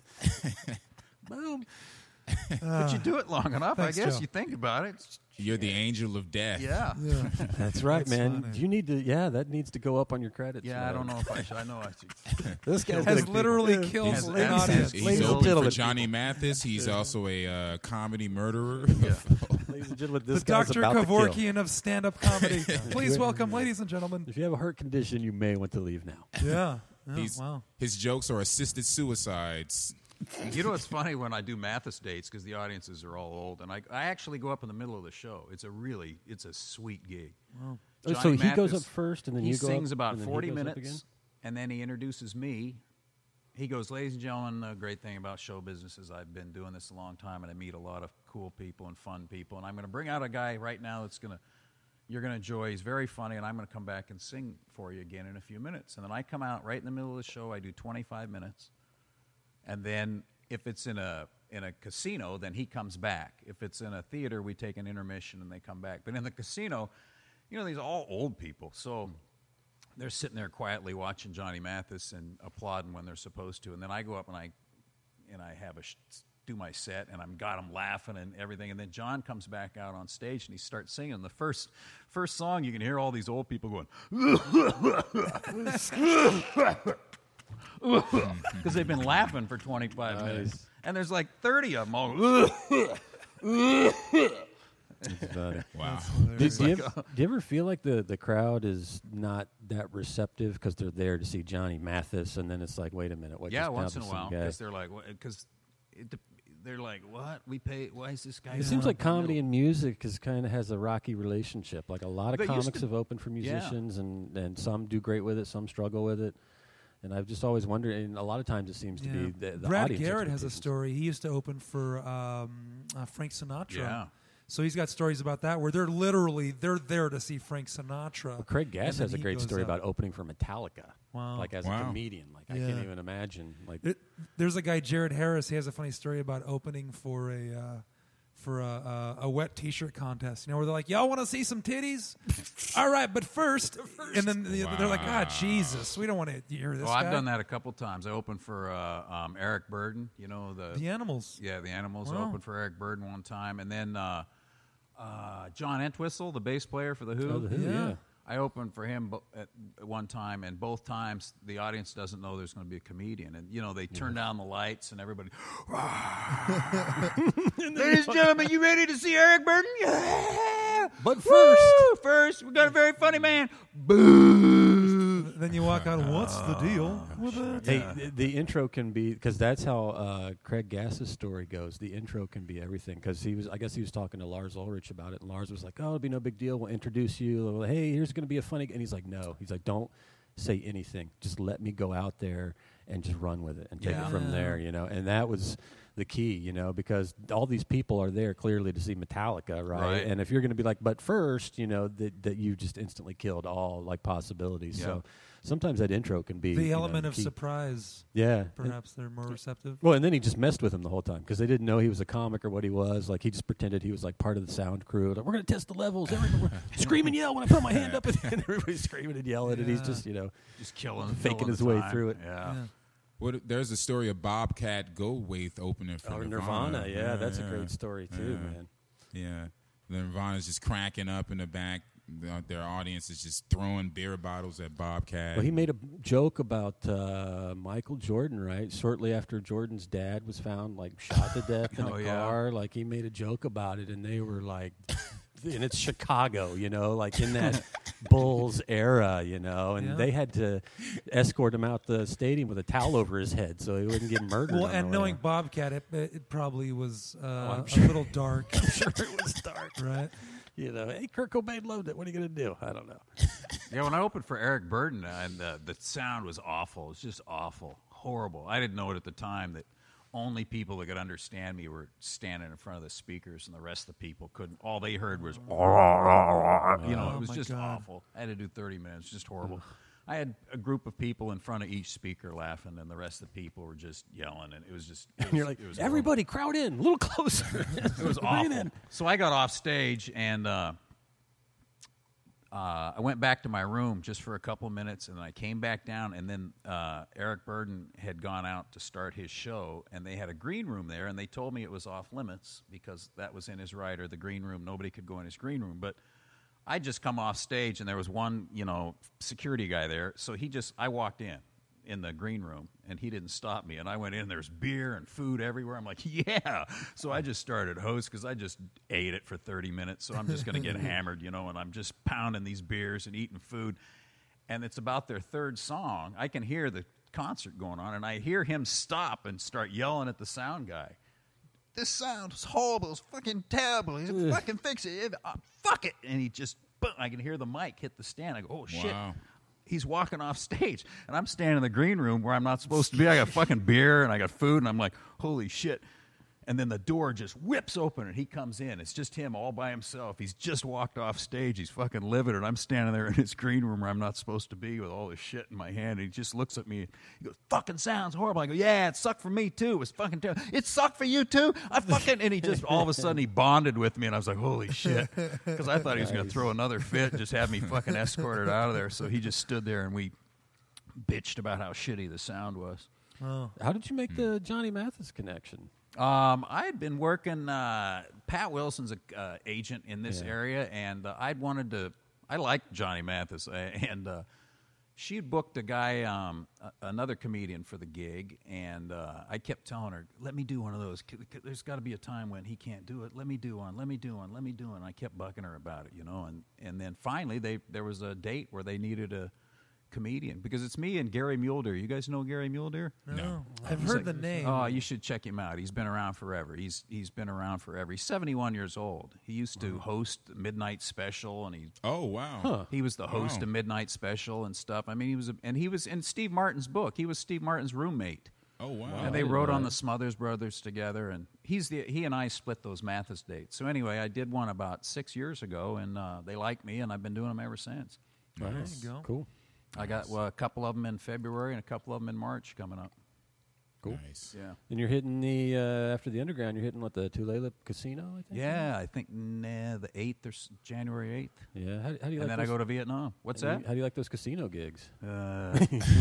Boom. But you do it long enough, Thanks, I guess. Joe. You think about it. It's- You're the angel of death. yeah. Yeah. That's right, That's man. funny. You need to. Yeah, that needs to go up on your credits. Yeah, I man. don't know if I should. I know I should. This guy's Has gonna- literally killed He's- an he's- audience. He's Ladies and open for gentlemen. Johnny Mathis. He's also a uh, comedy murderer. Ladies and gentlemen, this The guy's Doctor about to kill. Kevorkian of stand-up comedy. Please welcome, ladies and gentlemen. If you have a heart condition, you may want to leave now. Yeah. Oh, He's, wow. His jokes are assisted suicides. You know what's funny when I do Mathis dates, because the audiences are all old, and I, I actually go up in the middle of the show. It's a really, it's a sweet gig. Oh, so Johnny he goes Mathis, up first, and then he you go sings up, about and then he forty goes up minutes, again? and then he introduces me. He goes, "Ladies and gentlemen, the great thing about show business is I've been doing this a long time, and I meet a lot of cool people and fun people, and I'm going to bring out a guy right now that's going to, you're going to enjoy. He's very funny, and I'm going to come back and sing for you again in a few minutes." And then I come out right in the middle of the show. I do twenty-five minutes, and then if it's in a in a casino, then he comes back. If it's in a theater, we take an intermission and they come back. But in the casino, you know, these are all old people, so they're sitting there quietly watching Johnny Mathis and applauding when they're supposed to. And then I go up and I and I have a sh- do my set, and I'm got them laughing and everything. And then John comes back out on stage and he starts singing. The first first song, you can hear all these old people going because they've been laughing for twenty-five minutes. And there's like thirty of them all. That's funny. Wow. Do, do, you ever, do you ever feel like the, the crowd is not that receptive because they're there to see Johnny Mathis, and then it's like, wait a minute, what Yeah, just once in happened a to while, some guy? because they're like, because they're like, what? We pay? Why is this guy? It seems like comedy and music is kind of has a rocky relationship. Like a lot of They used comics to- have opened for Yeah. musicians, and, and some do great with it, some struggle with it. And I've just always wondered, and a lot of times it seems to Yeah. be the, the Brad audience Garrett has a expectations. story. He used to open for um, uh, Frank Sinatra. Yeah. So he's got stories about that where they're literally they're there to see Frank Sinatra. Well, Craig and Gass then has a he great goes story up. about opening for Metallica. Wow. Like as Wow. a comedian. Like I Yeah. can't even imagine. Like It, there's a guy, Jared Harris. He has a funny story about opening for a uh, for a, a, a wet T-shirt contest. You know, where they're like, "Y'all want to see some titties? All right, but first, and then the, they're like, "God, Jesus, we don't want to hear this." Oh, I've guy." done that a couple times. I opened for uh, um, Eric Burden. You know the, The Animals. yeah, the Animals. I Wow. opened for Eric Burden one time, and then uh, uh, John Entwistle, the bass player for the Who. Oh, The Who, Yeah. yeah. I opened for him bo- at one time, and both times the audience doesn't know there's going to be a comedian, and you know they turn down the lights, and everybody. Ladies and gentlemen, you ready to see Eric Burden? Yeah. But Woo! first, first we got a very funny man. Boo! Then you walk out. What's the deal with it? hey, the, the intro can be because that's how uh, Craig Gass's story goes. The intro can be everything because he was, I guess, he was talking to Lars Ulrich about it, and Lars was like, "Oh, it'll be no big deal. We'll introduce you. Hey, here's going to be a funny." G-. And he's like, "No." He's like, "Don't say anything. Just let me go out there and just run with it and take Yeah. it from Yeah. there." You know, and that was the key, you know, because all these people are there clearly to see Metallica, right? Right. And if you're going to be like, "But first," you know, that that you just instantly killed all like possibilities. Yeah. So. sometimes that intro can be The you element know, of key. surprise. Yeah. Perhaps they're more receptive. Well, and then he just messed with him the whole time because they didn't know he was a comic or what he was. Like he just pretended he was like part of the sound crew. Like, we're going to test the levels. Everybody scream and yell when I put my hand up, and, and everybody's screaming and yelling, and he's Yeah. just you know Just killing, faking filling his the way time. through it. Yeah. Yeah. What, there's a story of Bobcat Goldthwait opening for Oh, Nirvana. Nirvana, yeah, that's a yeah. great story too, Yeah. man. Yeah, Nirvana's just cracking up in the back. Their, their audience is just throwing beer bottles at Bobcat. Well, he made a joke about uh, Michael Jordan, right? Shortly after Jordan's dad was found, like, shot to death in Oh, a yeah. car. Like, he made a joke about it, and they were like, and it's Chicago, you know, like in that Bulls era, you know, and Yeah. they had to escort him out the stadium with a towel over his head so he wouldn't get murdered. Well, on the and way knowing out. Bobcat, it, it probably was uh, I'm a sure. little dark, I'm sure it was dark, right? you know. Hey, Kurt Cobain loved it. What are you going to do? I don't know. Yeah, when I opened for Eric Burden, and uh, the sound was awful. It was just awful, horrible. I didn't know it at the time that only people that could understand me were standing in front of the speakers, and the rest of the people couldn't. All they heard was, you know, Oh, it was my just God. awful. I had to do thirty minutes, just horrible. I had a group of people in front of each speaker laughing, and the rest of the people were just yelling, and it was just. It was, And you're like, it was horrible. everybody crowd in, a little closer. It was awful. So I got off stage and uh, uh, I went back to my room just for a couple of minutes, and then I came back down. And then uh, Eric Burden had gone out to start his show, and they had a green room there, and they told me it was off limits because that was in his rider, the green room. Nobody could go in his green room, but. I just come off stage, and there was one, you know, security guy there. So he just, I walked in, in the green room, and he didn't stop me. And I went in, there's beer and food everywhere. I'm like, yeah. So I just started host because I just ate it for thirty minutes. So I'm just going to get hammered, you know, and I'm just pounding these beers and eating food. And it's about their third song. I can hear the concert going on, and I hear him stop and start yelling at the sound guy. This sound is horrible. It's fucking terrible. He's fucking fix it. Uh, fuck it. And he just, boom, I can hear the mic hit the stand. I go, oh, shit. Wow. He's walking off stage. And I'm standing in the green room where I'm not supposed to be. I got fucking beer and I got food. And I'm like, holy shit. And then the door just whips open and he comes in. It's just him all by himself. He's just walked off stage. He's fucking livid. And I'm standing there in his green room where I'm not supposed to be with all this shit in my hand. And he just looks at me. He goes, fucking sounds horrible. I go, yeah, it sucked for me too. It was fucking terrible. It sucked for you too? I fucking... And he just, all of a sudden, he bonded with me. And I was like, holy shit. Because I thought he was going to throw another fit and just have me fucking escorted out of there. So he just stood there and we bitched about how shitty the sound was. Oh, How did you make the Johnny Mathis connection? Um, I had been working. Uh, Pat Wilson's a uh, agent in this Yeah. area, and uh, I'd wanted to. I liked Johnny Mathis, uh, and uh, she had booked a guy, um, a, another comedian, for the gig, and uh, I kept telling her, "Let me do one of those. C- c- There's got to be a time when he can't do it. Let me do one. Let me do one. Let me do one." And I kept bucking her about it, you know, and and then finally, they there was a date where they needed a comedian because it's me and Gary Mulder. You guys know Gary Mulder? no. I've He's heard like- the name. Oh, you should check him out. He's been around forever. He's he's been around forever. He's seventy-one years old. He used to host the Midnight Special, and he Oh, wow. Huh. he was the host Wow. of Midnight Special and stuff. I mean, he was a, and he was in Steve Martin's book. He was Steve Martin's roommate, Oh, wow. Wow. and they I didn't wrote know on that. the Smothers Brothers together. And he's the he and I split those Mathis dates. So anyway, I did one about six years ago, and uh, they liked me, and I've been doing them ever since. Nice. you go. Cool. I got well, a couple of them in February and a couple of them in March coming up. Cool. Nice. Yeah. And you're hitting the, uh, after the underground, you're hitting what, the Tulalip Casino, I think? Yeah, I think nah, the eighth or s- January eighth, Yeah. How, how do you and like then those, I go to Vietnam. What's how do that? you- How do you like those casino gigs? Uh,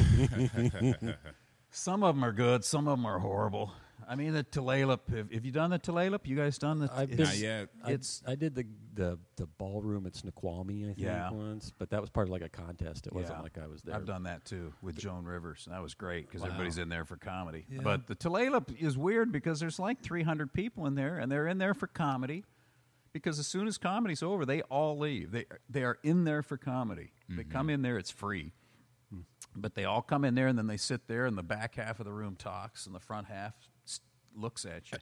some of them are good, some of them are horrible. I mean, the Tulalip. Have, have you done the Tulalip? You guys done the? I've it's- been- Not yet. I, It's I did the, the the ballroom at Snoqualmie, I think, Yeah. once, but that was part of like a contest. It wasn't Yeah. like I was there. I've done that too with Joan Rivers, and that was great because Wow. everybody's in there for comedy. Yeah. But the Tulalip is weird because there's like three hundred people in there, and they're in there for comedy. Because as soon as comedy's over, they all leave. They they are in there for comedy. They come in there; it's free. But they all come in there, and then they sit there, and the back half of the room talks, and the front half s- looks at you.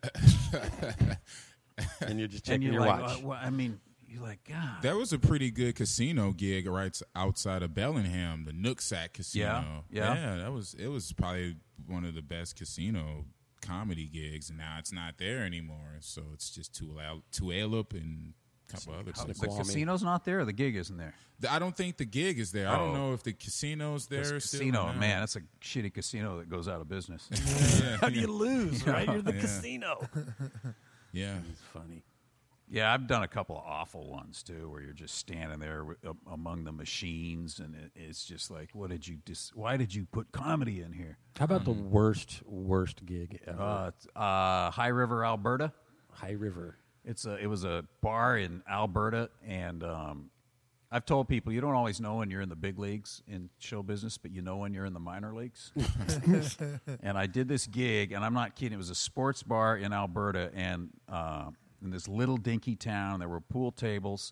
And you're just and checking you're your like, watch. uh, well, I mean, you're like, God. That was a pretty good casino gig right outside of Bellingham, the Nooksack Casino. Yeah, yeah. that was it was probably one of the best casino comedy gigs, and now it's not there anymore. So it's just Tulalip and couple other How- places. the Kwame. casino's not there, or the gig isn't there. The- I don't think the gig is there. I don't Oh. know if the casino's there. This still casino, or not. man, that's a shitty casino that goes out of business. How do you lose, right? You're the Yeah. casino. Yeah. It's funny. Yeah, I've done a couple of awful ones too, where you're just standing there with, uh, among the machines, and it, it's just like, what did you dis- Why did you put comedy in here? How about the worst, worst gig ever? Uh, it's, uh, High River, Alberta. High River. It's a, it was a bar in Alberta, and um, I've told people you don't always know when you're in the big leagues in show business, but you know when you're in the minor leagues. And I did this gig, and I'm not kidding. It was a sports bar in Alberta, and uh, in this little dinky town, there were pool tables.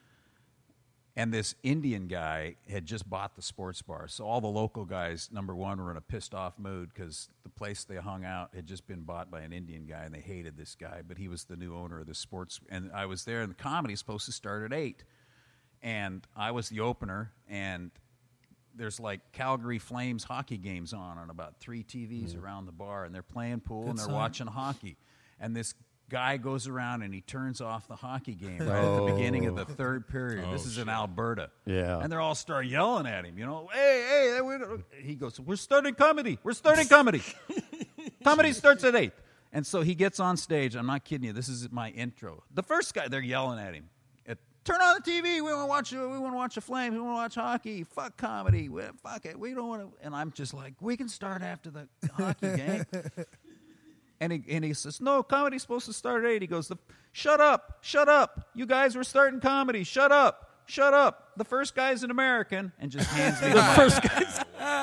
And this Indian guy had just bought the sports bar. So all the local guys, number one, were in a pissed-off mood because the place they hung out had just been bought by an Indian guy, and they hated this guy. But he was the new owner of the sports. And I was there, and the comedy's supposed to start at eight. And I was the opener, and there's like Calgary Flames hockey games on on about three T Vs Mm. around the bar, and they're playing pool, Good and they're sign. watching hockey. And this guy goes around and he turns off the hockey game right at Oh. the beginning of the third period. Oh, this is in shit. Alberta. Yeah. And they're all start yelling at him, you know, hey, hey, we're, he goes, we're starting comedy. We're starting comedy. Comedy starts at eight. And so he gets on stage. I'm not kidding you. This is my intro. The first guy, they're yelling at him. It, Turn on the T V. We want to watch. We want to watch the Flames. We want to watch hockey. Fuck comedy. We, fuck it. We don't want to. And I'm just like, we can start after the hockey game. And he, and he says, no, comedy's supposed to start at eight. He goes, shut up, shut up. You guys were starting comedy. Shut up, shut up. The first guy's an American. And just hands me the mic. First guy's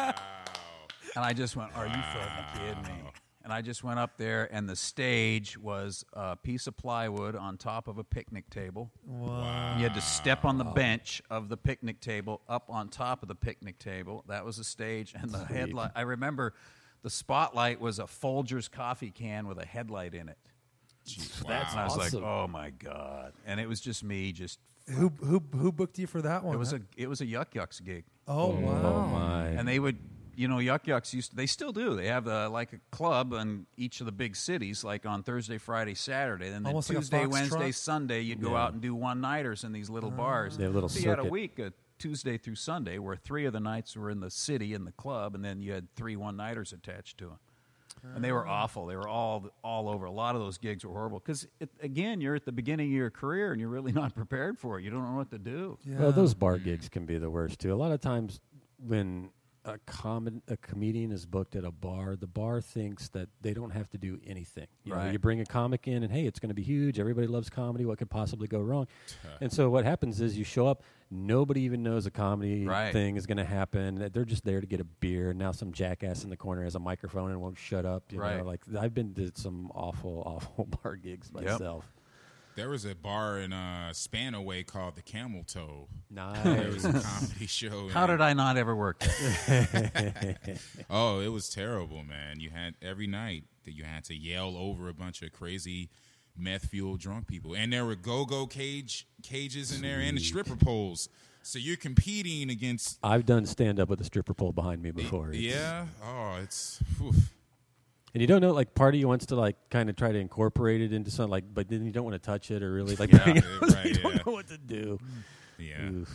And I just went, are you fucking kidding me? And I just went up there, and the stage was a piece of plywood on top of a picnic table. Wow. You had to step on the bench of the picnic table, up on top of the picnic table. That was the stage. And the headlight, I remember the spotlight was a Folgers coffee can with a headlight in it. Jeez, That's And I was awesome. like, oh, my God. And it was just me just, Who who who booked you for that one? it was huh? a it was a Yuck Yucks gig. oh wow. Oh, my. And they would, you know, Yuck Yucks used to, they still do. They have uh, like a club in each of the big cities, like on Thursday, Friday, Saturday. And then Almost like a Tuesday, fox Wednesday, trot? Sunday, you'd go Yeah. out and do one-nighters in these little bars. They have a little so you had a circuit. week, uh, Tuesday through Sunday, where three of the nights were in the city in the club, and then you had three one-nighters attached to them. And they were awful. They were all all over. A lot of those gigs were horrible because, again, you're at the beginning of your career and you're really not prepared for it. You don't know what to do. Yeah. Well, those bar gigs can be the worst too. A lot of times, when a com- a comedian is booked at a bar, the bar thinks that they don't have to do anything. You know, Right. you bring a comic in, and hey, it's going to be huge. Everybody loves comedy. What could possibly go wrong? And so what happens is you show up. Nobody even knows a comedy Right. thing is going to happen. They're just there to get a beer. Now some jackass in the corner has a microphone and won't shut up. You Right. know, like I've been to some awful, awful bar gigs Yep. myself. There was a bar in uh, Spanaway called the Camel Toe. There Nice. was a comedy show. How did I not ever work there? Oh, it was terrible, man. You had every night that you had to yell over a bunch of crazy meth fueled drunk people, and there were go go cage cages in there and the stripper poles. So you're competing against. I've done stand up with a stripper pole behind me before. It's- Yeah. Oh, it's. Whew. And you don't know, like, part of you wants to, like, kind of try to incorporate it into something, like, but then you don't want to touch it or really, like, Yeah, bring it out. right, you don't yeah. know what to do. Yeah. Oof.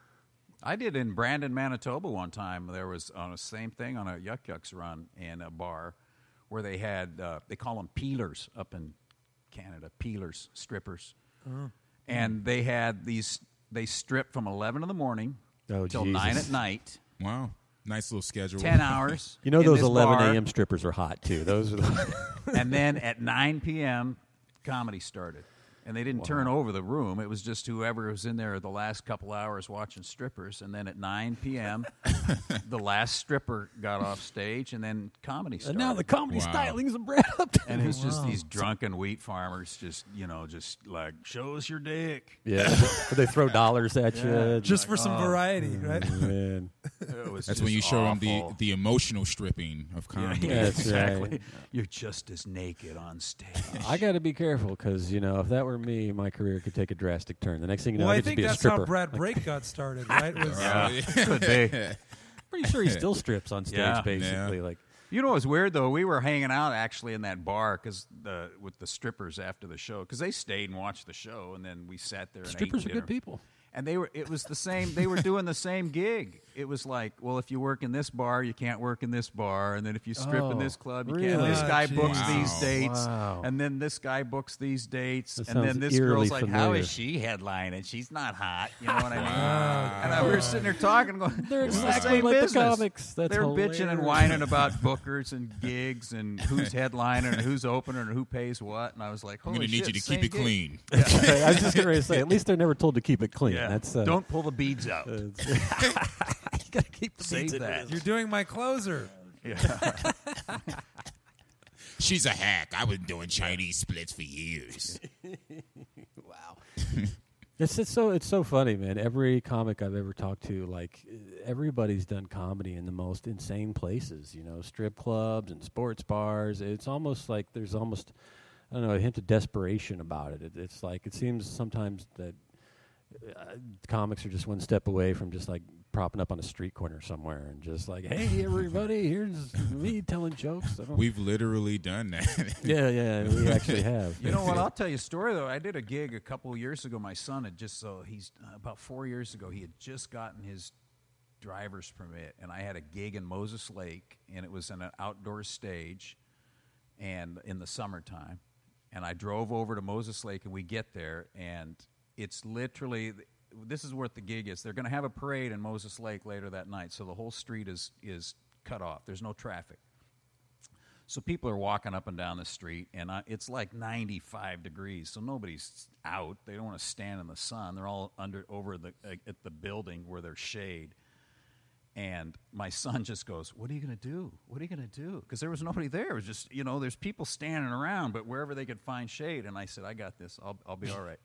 I did in Brandon, Manitoba one time. There was on the same thing on a Yuck Yucks run in a bar where they had, uh, they call them peelers up in Canada, peelers, strippers. And they had these, they stripped from eleven in the morning Oh, till Jesus. nine at night, Wow. Nice little schedule. ten hours. You know in those this eleven bar, a.m. strippers are hot, too. Those are the And then at nine p.m., comedy started. And they didn't turn over the room. It was just whoever was in there the last couple hours watching strippers. And then at nine p.m., the last stripper got off stage, and then comedy started. And now the comedy Wow. stylings are bred up. And it's just Wow. these drunken wheat farmers just, you know, just like, show us your dick. Yeah. They throw dollars at you. Just for some variety, right? Man. It was That's just when you show them awful. the, the emotional stripping of Yeah, comedy. yeah, That's exactly. right. You're just as naked on stage. I got to be careful because, you know, if that were me, my career could take a drastic turn. The next thing you know, Well, I I could just think be a that's stripper. how Brad Brake got started, right? Was, Oh, Yeah, could be. Pretty sure he still strips on stage, Yeah. basically. Yeah. Like, You know what's weird though? We were hanging out actually in that bar because the with the strippers after the show because they stayed and watched the show, and then we sat there. And Strippers ate are dinner. good people. And they were. It was the same. They were doing the same gig. It was like, well, if you work in this bar, you can't work in this bar, and then if you strip Oh, in this club, you really? can't. This Ah, guy geez. books Wow. these dates, Wow. and then this guy books these dates, That and then sounds this eerily girl's like, how familiar. is she headlining? She's not hot. You know what I mean? Wow. And I, we were sitting there talking, going, They're "This is the exactly same like the business." comics. That's They're bitching and hilarious. whining about bookers and gigs and who's headlining and who's opening and who pays what. And I was like, I'm holy going to need shit, you to same keep it gig. clean. I was just going to say, at least they're never told to keep it clean. Yeah. That's uh, Don't pull the beads out. you got to keep the Save beads in that. it. You're doing my closer. She's a hack. I've been doing Chinese splits for years. Wow. It's, it's so it's so funny, man. Every comic I've ever talked to, like everybody's done comedy in the most insane places. You know, strip clubs and sports bars. It's almost like there's almost I don't know a hint of desperation about it. it it's like it seems sometimes that uh, comics are just one step away from just like propping up on a street corner somewhere and just like, hey, everybody, here's me telling jokes. I don't- We've literally done that. yeah, yeah, we actually have. You know what? I'll tell you a story though. I did a gig a couple of years ago. My son had just so he's uh, about four years ago. He had just gotten his driver's permit, and I had a gig in Moses Lake, and it was in an outdoor stage, and in the summertime. And I drove over to Moses Lake, and we get there, and it's literally. This is what the gig is. They're going to have a parade in Moses Lake later that night, so the whole street is is cut off. There's no traffic. So people are walking up and down the street, and I, it's like ninety-five degrees, so nobody's out. They don't want to stand in the sun. They're all under over the uh, at the building where there's shade. And my son just goes, "What are you going to do? What are you going to do?" Because there was nobody there. It was just, you know, there's people standing around, but wherever they could find shade. And I said, "I got this. I'll I'll be all right."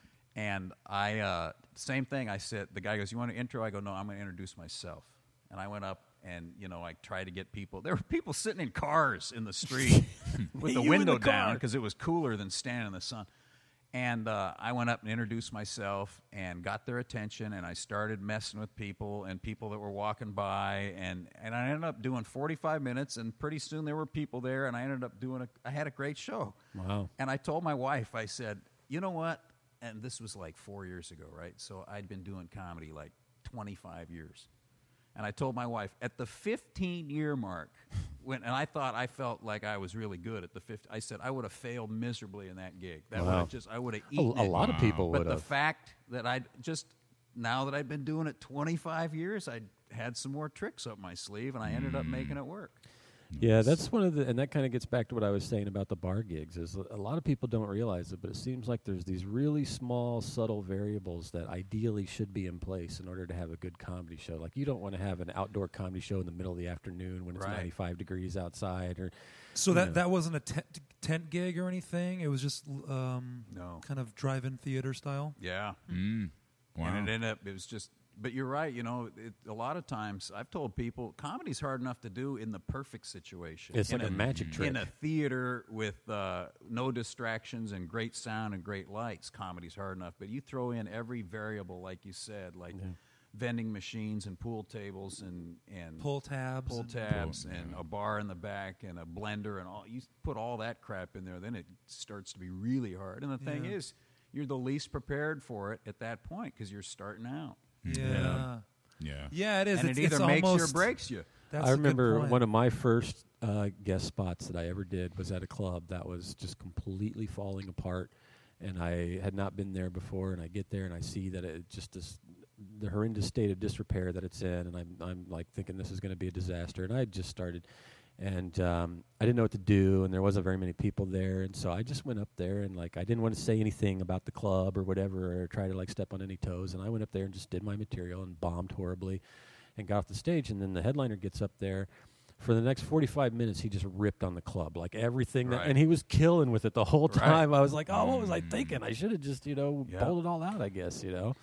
And I, uh, same thing, I said, the guy goes, "You want an intro?" I go, "No, I'm going to introduce myself." And I went up and, you know, I tried to get people. There were people sitting in cars in the street with the You in window the car. down because it was cooler than standing in the sun. And uh, I went up and introduced myself and got their attention, and I started messing with people and people that were walking by. And, and I ended up doing forty-five minutes, and pretty soon there were people there, and I ended up doing a, I had a great show. Wow. And I told my wife, I said, you know what? And this was like four years ago, right? So I'd been doing comedy like twenty-five years. And I told my wife, at the fifteen-year mark, when and I thought I felt like I was really good at the fifteen, I said I would have failed miserably in that gig. That would Wow. have just, I would have A, eaten a it. lot of people But would the have. fact that I'd just, now that I'd been doing it twenty-five years, I had some more tricks up my sleeve, and I ended up making it work. Yeah, that's one of the, and that kind of gets back to what I was saying about the bar gigs. Is a lot of people don't realize it, but it seems like there's these really small, subtle variables that ideally should be in place in order to have a good comedy show. Like you don't want to have an outdoor comedy show in the middle of the afternoon when it's Right. ninety-five degrees outside, or So you that know. that wasn't a tent, tent gig or anything. It was just um, No. kind of drive-in theater style. Yeah. Mm. Wow. And it ended up, it was just, but you're right, you know, it, a lot of times I've told people comedy's hard enough to do in the perfect situation. It's in like a magic trick. In a theater with uh, no distractions and great sound and great lights, comedy's hard enough. But you throw in every variable, like you said, like vending machines and pool tables and, and Pull tabs. pull and- tabs and a bar in the back and a blender and all. You put all that crap in there, then it starts to be really hard. And the thing Yeah. is, you're the least prepared for it at that point because you're starting out. Yeah. Yeah. Yeah, it is. And it's, it either it's makes you or almost, breaks you. That's I a good remember point. one of my first uh, guest spots that I ever did was at a club that was just completely falling apart, and I had not been there before. And I get there and I see that it just is the horrendous state of disrepair that it's in, and I'm I'm like thinking this is going to be a disaster. And I had just started, and um, I didn't know what to do, and there wasn't very many people there, and so I just went up there and like I didn't want to say anything about the club or whatever, or try to like step on any toes. And I went up there and just did my material and bombed horribly, and got off the stage. And then the headliner gets up there. For the next forty-five minutes, he just ripped on the club, like everything, that, Right. and he was killing with it the whole Right. time. I was like, "Oh, what was I thinking? I should have just, you know, Yeah. pulled it all out, I guess, you know."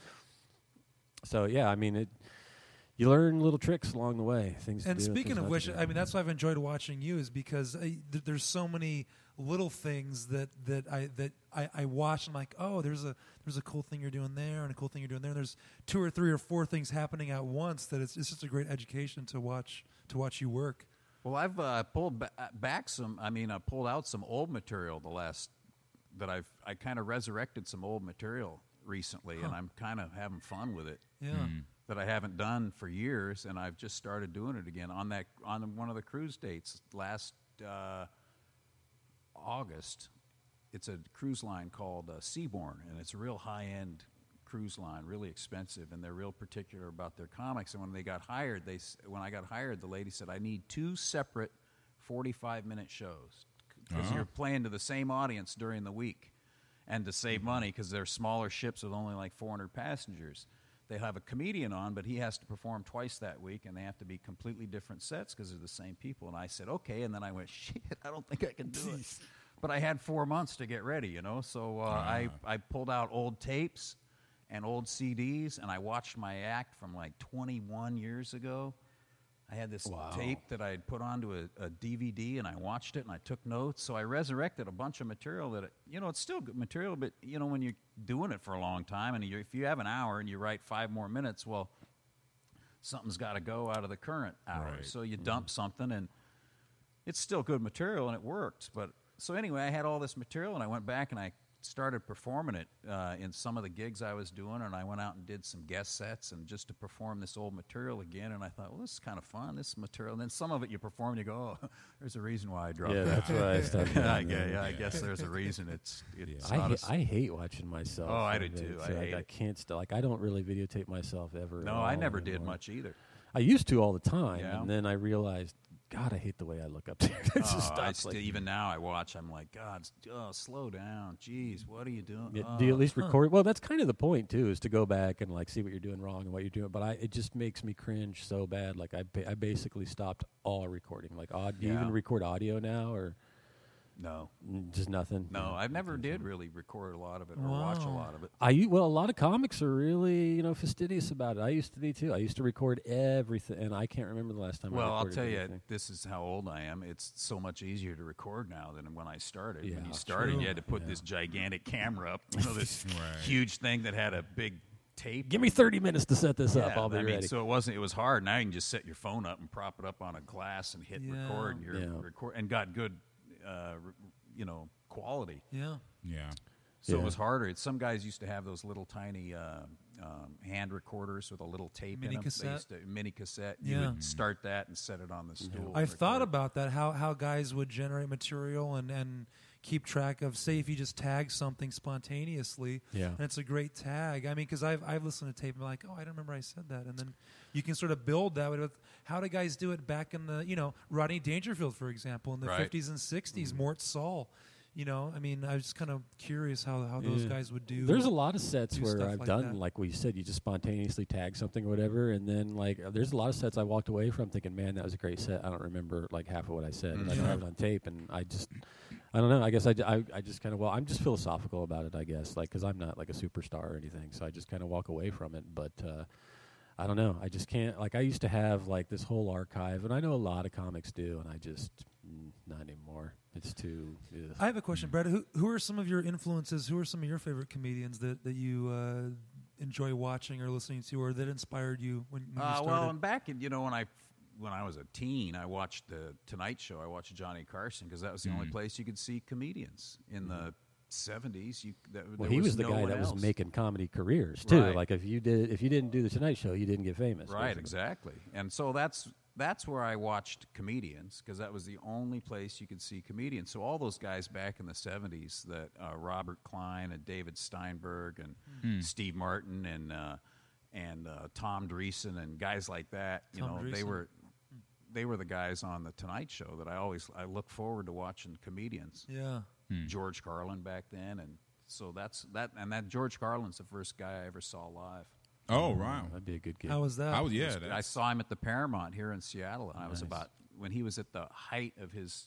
So yeah, I mean, it. You learn little tricks along the way. Things. to And do, speaking things of not which, to do. I mean, that's why I've enjoyed watching you is because I, th- there's so many little things that, that I that I, I watch and I'm like, oh, there's a there's a cool thing you're doing there and a cool thing you're doing there. And there's two or three or four things happening at once that it's it's just a great education to watch to watch you work. Well, I've uh, pulled ba- back some. I mean, I pulled out some old material the last that I've. I kind of resurrected some old material recently, huh. and I'm kind of having fun with it. Yeah. Mm. That I haven't done for years, and I've just started doing it again on that on one of the cruise dates last uh, August. It's a cruise line called uh, Seabourn, and it's a real high-end cruise line, really expensive, and they're real particular about their comics. And when they got hired, they when I got hired, the lady said, "I need two separate forty-five minute shows because Uh-huh. you're playing to the same audience during the week, and to save money because they're smaller ships with only like four hundred passengers." They have a comedian on, but he has to perform twice that week, and they have to be completely different sets because they're the same people. And I said, okay, and then I went, shit, I don't think I can do it. But I had four months to get ready, you know, so uh, uh-huh. I, I pulled out old tapes and old C Ds, and I watched my act from like twenty-one years ago. I had this Wow. tape that I had put onto a, a D V D, and I watched it, and I took notes. So I resurrected a bunch of material that, it, you know, it's still good material, but, you know, when you're doing it for a long time, and you, if you have an hour and you write five more minutes, well, something's got to go out of the current hour. Right. So you dump something, and it's still good material, and it works. But so anyway, I had all this material, and I went back, and I started performing it uh, in some of the gigs I was doing, and I went out and did some guest sets and just to perform this old material again. And I thought, well, this is kind of fun, this material. And then some of it you perform, and you go, oh, there's a reason why I dropped Yeah, it. that's why I stopped doing yeah, I that. guess, yeah, I guess there's a reason. It's, it's I, not ha- a s- I hate watching myself. Oh, I on do too. videos. I So hate I, it. can't st- like I don't really videotape myself ever. no, at I all never did anymore. much either. I used to all the time, Yeah. and then I realized, God, I hate the way I look up there. I just Oh, stopped, I like, st- even now I watch, I'm like, God, s- oh, slow down. Jeez, what are you doing? Yeah, Oh. do you at least record? Well, that's kind of the point too, is to go back and like see what you're doing wrong and what you're doing. But I, it just makes me cringe so bad. Like I, ba- I basically stopped all recording. Like, aud- do you Yeah. even record audio now, or No. mm, just nothing? No, Yeah. I've never did really record a lot of it or watch a Wow. lot of it. I u- well, a lot of comics are really you know fastidious about it. I used to be too. I used to record everything, and I can't remember the last time. Well, I I'll recorded tell you, anything. this is how old I am. It's so much easier to record now than when I started. when Yeah, you started, true. you had to put Yeah. this gigantic camera up, you know, this Right. huge thing that had a big tape. Give me thirty minutes to set this up. Yeah, I'll be I mean, ready. so it wasn't. It was hard. Now you can just set your phone up and prop it up on a glass and hit Yeah. record. And you're Yeah. record and got good, uh, re- you know, quality. Yeah. Yeah. So Yeah. it was harder. It's, some guys used to have those little tiny uh, um, hand recorders with a little tape Mini in them. cassette? They used to, mini cassette. You Yeah. would start that and set it on the stool. I've and thought record. about that, how how guys would generate material and, and keep track of, say, if you just tag something spontaneously, Yeah. and it's a great tag. I mean, because I've, I've listened to tape and been like, oh, I don't remember I said that. And then you can sort of build that with, how do guys do it back in the, you know, Rodney Dangerfield, for example, in the Right. fifties and sixties, Mort Saul. You know, I mean, I was just kind of curious how, how those Yeah. guys would do. There's a lot of sets do where stuff I've like done, that. like what you said, you just spontaneously tag something or whatever, and then like uh, there's a lot of sets I walked away from thinking, man, that was a great set. I don't remember like half of what I said. but I don't have it on tape, and I just, I don't know. I guess I, j- I, I just kind of, well, I'm just philosophical about it, I guess, like because I'm not like a superstar or anything, so I just kind of walk away from it. But uh, I don't know. I just can't. Like I used to have like this whole archive, and I know a lot of comics do, and I just mm, not anymore. It's too. Ugh. I have a question, Brett. Who who are some of your influences? Who are some of your favorite comedians that that you uh, enjoy watching or listening to, or that inspired you when, when you Uh, started? well, and back in, you know, when I when I was a teen, I watched the Tonight Show. I watched Johnny Carson because that was the only place you could see comedians in the seventies. You that, Well, there he was, was the no guy one that else. was making comedy careers too. Right. Like if you did, if you didn't do the Tonight Show, you didn't get famous. Right, basically. exactly. And so that's that's where I watched comedians because that was the only place you could see comedians. So all those guys back in the seventies, that uh, Robert Klein and David Steinberg and Hmm. Steve Martin and uh, and uh, Tom Dreesen and guys like that, you Tom know, they Dreesen. were they were the guys on the Tonight Show that I always I look forward to watching comedians. yeah. George Carlin back then, and so that's that. And that George Carlin's the first guy I ever saw live. Oh, wow. That'd be a good gig. How was that? I was, yeah. I that's- saw him at the Paramount here in Seattle, and I was Nice. about when he was at the height of his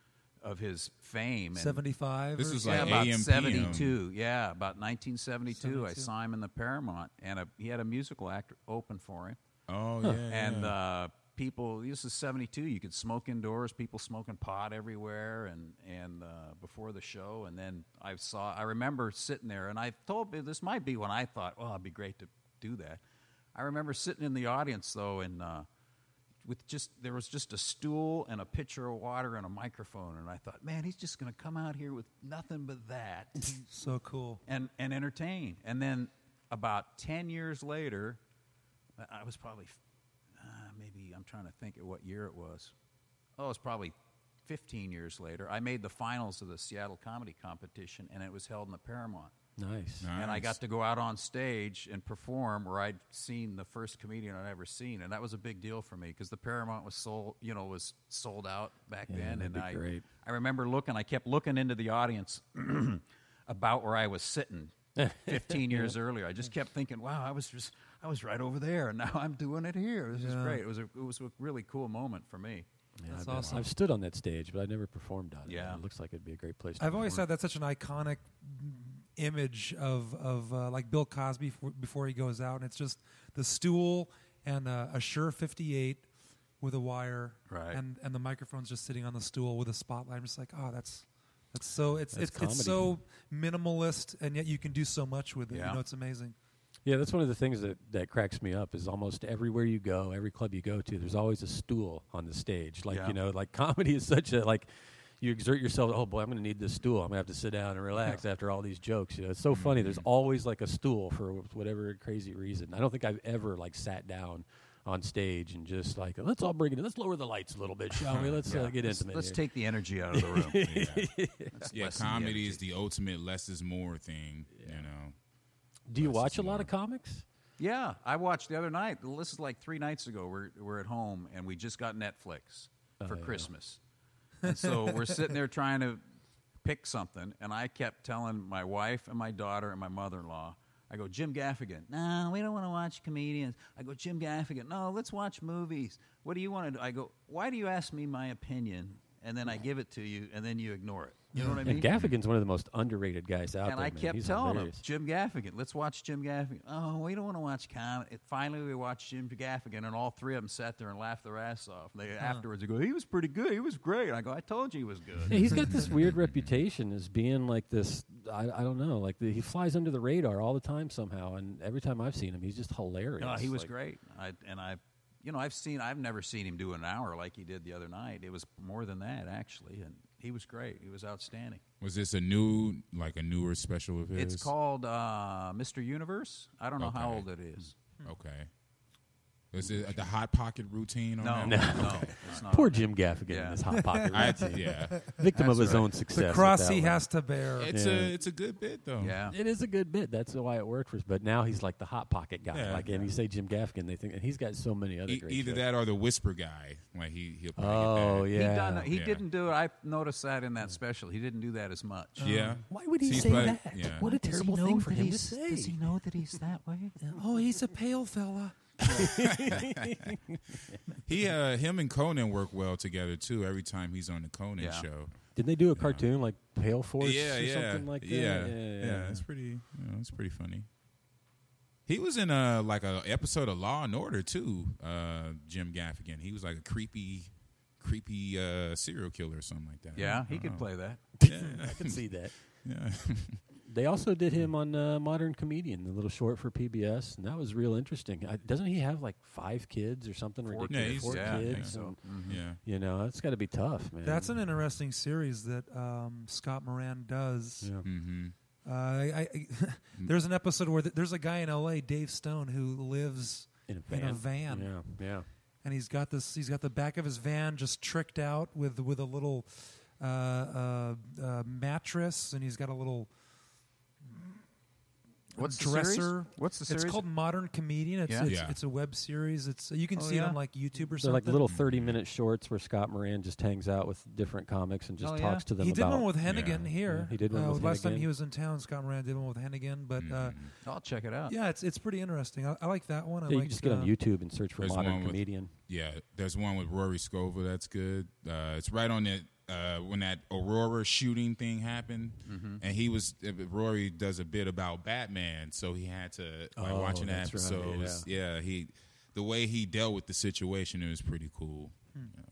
of his fame. And seventy-five. This or was yeah, like something? about A M P M. seventy-two. Yeah, about nineteen seventy-two. I seventy-two. saw him in the Paramount, and a, he had a musical act open for him. oh, yeah. And yeah. uh, people, this is seventy-two. You could smoke indoors. People smoking pot everywhere, and and uh, before the show. And then I saw. I remember sitting there, and I told this might be when I thought, oh, it'd be great to do that. I remember sitting in the audience though, and uh, with just there was just a stool and a pitcher of water and a microphone, and I thought, man, he's just going to come out here with nothing but that So cool. and and entertain. And then about ten years later, I was probably uh, maybe I'm trying to think of what year it was. Oh, it was probably fifteen years later. I made the finals of the Seattle Comedy Competition, and it was held in the Paramount. Nice. Nice. And I got to go out on stage and perform where I'd seen the first comedian I'd ever seen, and that was a big deal for me because the Paramount was sold, you know, was sold out back Yeah, then. that'd And be I, great. I remember looking, I kept looking into the audience about where I was sitting fifteen years earlier. I just kept thinking, wow, I was just, I was right over there, and now I'm doing it here. This is Yeah. great. It was a, it was a really cool moment for me. Yeah, That's I've been- awesome. I've stood on that stage, but I never performed on it. Yeah. It looks like it'd be a great place to I've always perform. had that's such an iconic image of of uh, like Bill Cosby f- before he goes out, and it's just the stool and uh, a Shure fifty-eight with a wire, Right. and and the microphone's just sitting on the stool with a spotlight. I'm just like, oh, that's that's so it's That's it's it's so minimalist, and yet you can do so much with it. Yeah. You know, it's amazing. Yeah, that's one of the things that, that cracks me up is almost everywhere you go, every club you go to, there's always a stool on the stage. Like, Yeah. you know, like comedy is such a, like, you exert yourself, oh boy, I'm going to need this stool. I'm going to have to sit down and relax after all these jokes. You know, it's so funny. There's always like a stool for whatever crazy reason. I don't think I've ever like sat down on stage and just like, let's all bring it in. Let's lower the lights a little bit, shall we? Let's uh, get Let's, intimate let's here. take the energy out of the room. Yeah, Let's yeah lessen the comedy energy. is the ultimate less is more thing. You know. Do you less watch is a lot more. of comics? Yeah, I watched the other night. This is like three nights ago. We're we're at home and we just got Netflix for Oh, yeah. Christmas, and so we're sitting there trying to pick something. And I kept telling my wife and my daughter and my mother-in-law, I go, Jim Gaffigan. No, we don't want to watch comedians. I go, Jim Gaffigan. No, let's watch movies. What do you want to do? I go, why do you ask me my opinion and then I give it to you and then you ignore it? You know what I mean? And Gaffigan's one of the most underrated guys out And there. I man. kept He's telling hilarious. him, Jim Gaffigan, let's watch Jim Gaffigan. Oh, we don't want to watch comedy. Finally, we watched Jim Gaffigan, and all three of them sat there and laughed their ass off. They afterwards, they go, he was pretty good. He was great. I go, I told you he was good. Yeah, he's got this weird reputation as being like this. I, I don't know. Like the, he flies under the radar all the time somehow, and every time I've seen him, he's just hilarious. No, he was Like, great. I, and I, you know, I've seen, I've never seen him do an hour like he did the other night. It was more than that, actually, and he was great. He was outstanding. Was this a new, like a newer special of his? It's called uh, Mister Universe. I don't know how Okay. old it is. Okay. Is it the hot pocket routine on No, that? no, one? Okay. it's not. Poor Jim Gaffigan Yeah. in his hot pocket I, routine. yeah, Victim of That's his right. own success. The with cross that he one. has to bear. it's Yeah. a it's a good bit though. Yeah. It is a good bit. That's why it worked for us. But now he's like the hot pocket guy. Yeah. Like, and you say Jim Gaffigan, they think, and he's got so many other E- great either shows. that or the whisper guy. Like he he'll probably Oh get yeah. He, done, he Yeah. didn't do it. I noticed that in that special. He didn't do that as much. that. Yeah. Why would he He's say probably- that? yeah. What a terrible thing for him to say. Does he know that he's that way? Oh, he's a pale fella. He uh him and Conan work well together too. Every time he's on the Conan Yeah. show. Didn't they do a cartoon like Pale Force yeah, or yeah, something like that? yeah, yeah, yeah. It's pretty. You know, it's pretty funny. He was in a like a episode of Law and Order too. Uh, Jim Gaffigan. He was like a creepy, creepy uh, serial killer or something like that. Yeah, he I could don't play that. know. Yeah, I can see that. yeah. They also did him on uh, Modern Comedian, the little short for P B S, and that was real interesting. I, doesn't he have like five kids or something Four ridiculous? kids. Four Yeah, I think kids. so. and, Mhm. yeah. You know, that's got to be tough, man. That's an interesting series that um, Scott Moran does. Yeah. Mm-hmm. Uh, I, I, there's an episode where th- there's a guy in L A, Dave Stone, who lives In a in van. a van. Yeah, yeah. and he's got this. He's got the back of his van just tricked out with with a little uh, uh, uh, mattress, and he's got a little What's the dresser. series? What's the series? It's called Modern Comedian. It's Yeah? it's, Yeah. it's a web series. It's you can Oh, see yeah? it on like YouTube or They're something. like little thirty-minute shorts where Scott Moran just hangs out with different comics and just Oh, yeah? talks to them he did about. one with Hennigan Yeah. here. Yeah, he did one uh, with last time Hennigan. he was in town. Scott Moran did one with Hennigan, but uh, Mm-hmm. I'll check it out. yeah, it's it's pretty interesting. I, I like that one. I yeah, you like, can just get on uh, YouTube and search for There's Modern one with- Comedian. Yeah, there's one with Rory Scovel that's good. Uh, it's right on that uh, when that Aurora shooting thing happened, Mm-hmm. and he was uh, Rory does a bit about Batman, so he had to like Oh, watching that that's right, episode. was- yeah. he the way he dealt with the situation, it was pretty cool. Hmm. Yeah.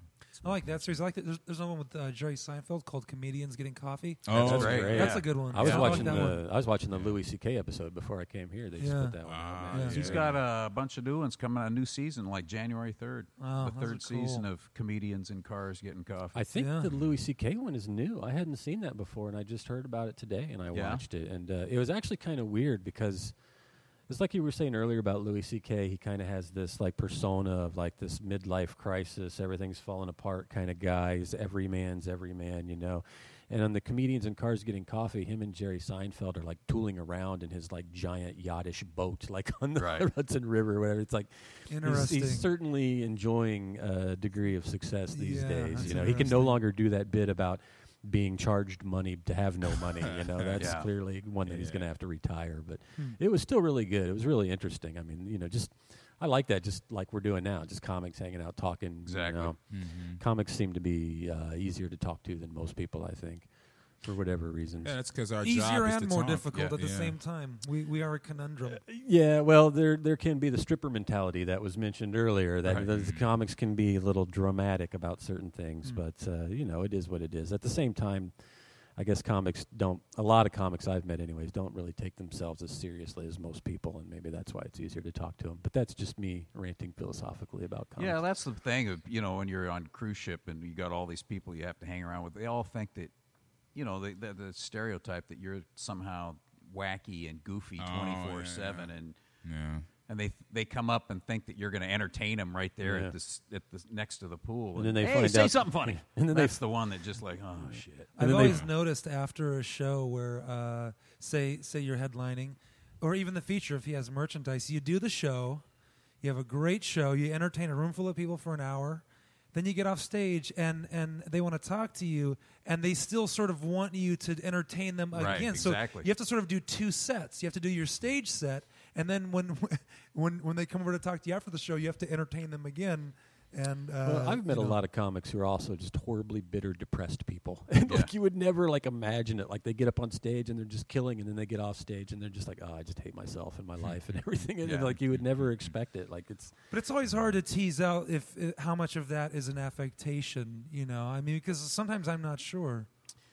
I like that series. I like that. There's, there's one with uh, Jerry Seinfeld called Comedians Getting Coffee. Oh, That's great. great. That's Yeah. a good one. I was Yeah, watching like that one. the I was watching the Louis C K episode before I came here. They just Yeah. put that one. Ah, on. Yeah. He's got a bunch of new ones coming out, a new season like January third. Oh, the those third are cool. season of Comedians in Cars Getting Coffee. I think Yeah. the Louis C K one is new. I hadn't seen that before, and I just heard about it today, and I Yeah. watched it, and uh, it was actually kind of weird because it's like you were saying earlier about Louis C K. He kind of has this like persona of like this midlife crisis, everything's falling apart kind of guy. He's every man's every man, you know. And on the Comedians in Cars Getting Coffee, him and Jerry Seinfeld are like tooling around in his like giant yachtish boat, like on the Right. Hudson River or whatever. It's like he's, Interesting. he's certainly enjoying a degree of success these Yeah, days. that's You know, he can no interesting. longer do that bit about being charged money to have no money. You know, that's Yeah. clearly one that he's Yeah. going to have to retire. But Hmm. it was still really good. It was really interesting. I mean, you know, just I like that. Just like we're doing now, just comics hanging out, talking. Exactly. You know. Mhm. Comics seem to be uh, easier to talk to than most people, I think, for whatever reasons. Yeah, that's because our Easier job is and to more talk. difficult Yeah. at the Yeah. same time. We we are a conundrum. Yeah, well, there there can be the stripper mentality that was mentioned earlier. That Right. the, the comics can be a little dramatic about certain things, Mm. but uh, you know, it is what it is. At the same time, I guess comics don't. A lot of comics I've met, anyways, don't really take themselves as seriously as most people, and maybe that's why it's easier to talk to them. But that's just me ranting philosophically about comics. Yeah, that's the thing of, you know, when you're on cruise ship and you got all these people you have to hang around with, they all think that, you know, the, the, the stereotype that you're somehow wacky and goofy Oh, twenty-four seven, yeah. and Yeah. and they they come up and think that you're going to entertain them right there Yeah. at this at the next to the pool, And then they hey, find say out- something funny. and then they That's the one that just like, oh shit. I've then they- always noticed after a show where, uh, say, say you're headlining, or even the feature if he has merchandise, you do the show, you have a great show, you entertain a room full of people for an hour, then you get off stage and, and they want to talk to you, and they still sort of want you to entertain them Right, again. exactly. So you have to sort of do two sets. You have to do your stage set, and then when when when they come over to talk to you after the show, you have to entertain them again. And uh, Well, I've met you a know. lot of comics who are also just horribly bitter, depressed people. And like you would never like imagine it. Like they get up on stage and they're just killing, and then they get off stage and they're just like, "Oh, I just hate myself and my life and everything." And Yeah. like you would never expect it. Like it's But it's always hard to tease out if uh, how much of that is an affectation, you know. I mean, because sometimes I'm not sure.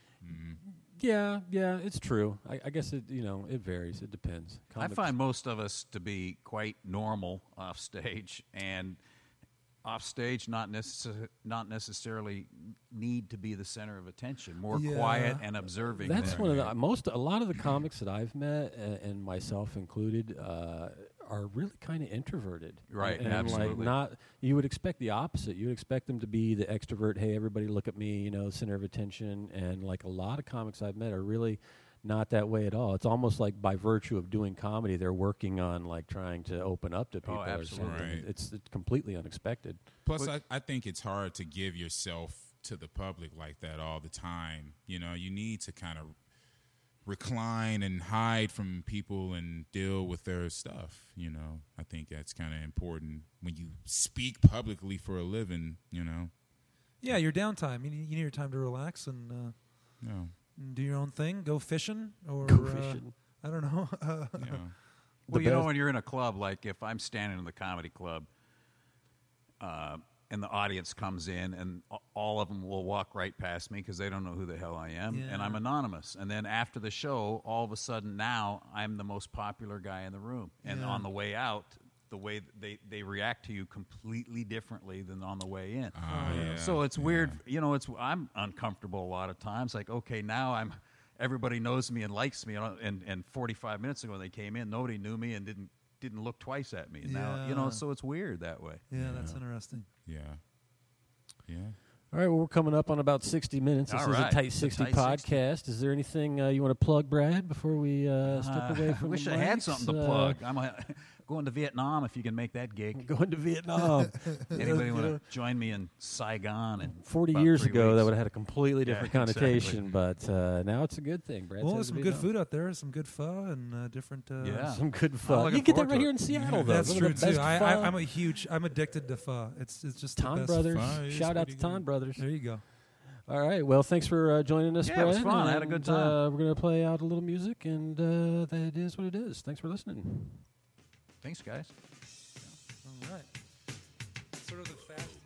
yeah, yeah, it's true. I, I guess it you know it varies. It depends. Comics- I find most of us to be quite normal off stage, and off stage not necess- not necessarily need to be the center of attention. More Yeah. quiet and observing. That's than- one of the most. A lot of the comics that I've met, uh, and myself included, uh, are really kind of introverted. Right, and, and like absolutely. not. You would expect the opposite. You would expect them to be the extrovert. Hey, everybody, look at me. You know, center of attention. And like a lot of comics I've met are really not that way at all. It's almost like by virtue of doing comedy, they're working on like trying to open up to people or absolutely. something. Right. It's, it's completely unexpected. Plus, I, I think it's hard to give yourself to the public like that all the time. You know, you need to kind of recline and hide from people and deal with their stuff. You know, I think that's kind of important when you speak publicly for a living. You know, Yeah, your downtime. You need, you need your time to relax and, uh, no, and do your own thing. Go fishing or Go uh, fishing. I don't know. Uh, you know. Well, The you know, best- when you're in a club, like if I'm standing in the comedy club, uh, and the audience comes in, and a- all of them will walk right past me because they don't know who the hell I am, Yeah. and I'm anonymous. And then after the show, all of a sudden now I'm the most popular guy in the room. And Yeah. on the way out, the way th- they, they react to you completely differently than on the way in. Ah, yeah. So it's weird, you know. It's I'm uncomfortable a lot of times. Like, okay, now I'm everybody knows me and likes me, and and, and forty-five minutes ago when they came in, nobody knew me and didn't didn't look twice at me. And now, you know, Yeah. so it's weird that way. yeah, that's interesting. Yeah, yeah. All right, well, we're coming up on about sixty minutes. This All is right. a Tight It's a sixty Tight sixty. podcast. Is there anything uh, you want to plug, Brad, before we uh, step Uh, away I from wish the I had mics? something to Uh, plug. I'm uh, going to Vietnam if you can make that gig. Going to Vietnam. Anybody You want know, to join me in Saigon? And Forty about years three ago, weeks? that would have had a completely Yeah, different connotation, exactly. but uh, now it's a good thing. Brad Well, says there's some good Vietnam. food out there. Some good pho and uh, different. Uh, Yeah. Some good I'm fun. looking You get that forward right to here it. in Seattle, though. That's Some true of the too. best I, pho. I, I'm a huge. I'm addicted to pho. It's it's just Ton the best. Brothers. Pho is Shout out pretty to Ton good. Brothers. There you go. All right. Well, thanks for uh, joining us, Yeah, Brad. it was fun. I had a good and, time. Uh, we're going to play out a little music, and uh, that is what it is. Thanks for listening. Thanks, guys. All right. Sort of the fast.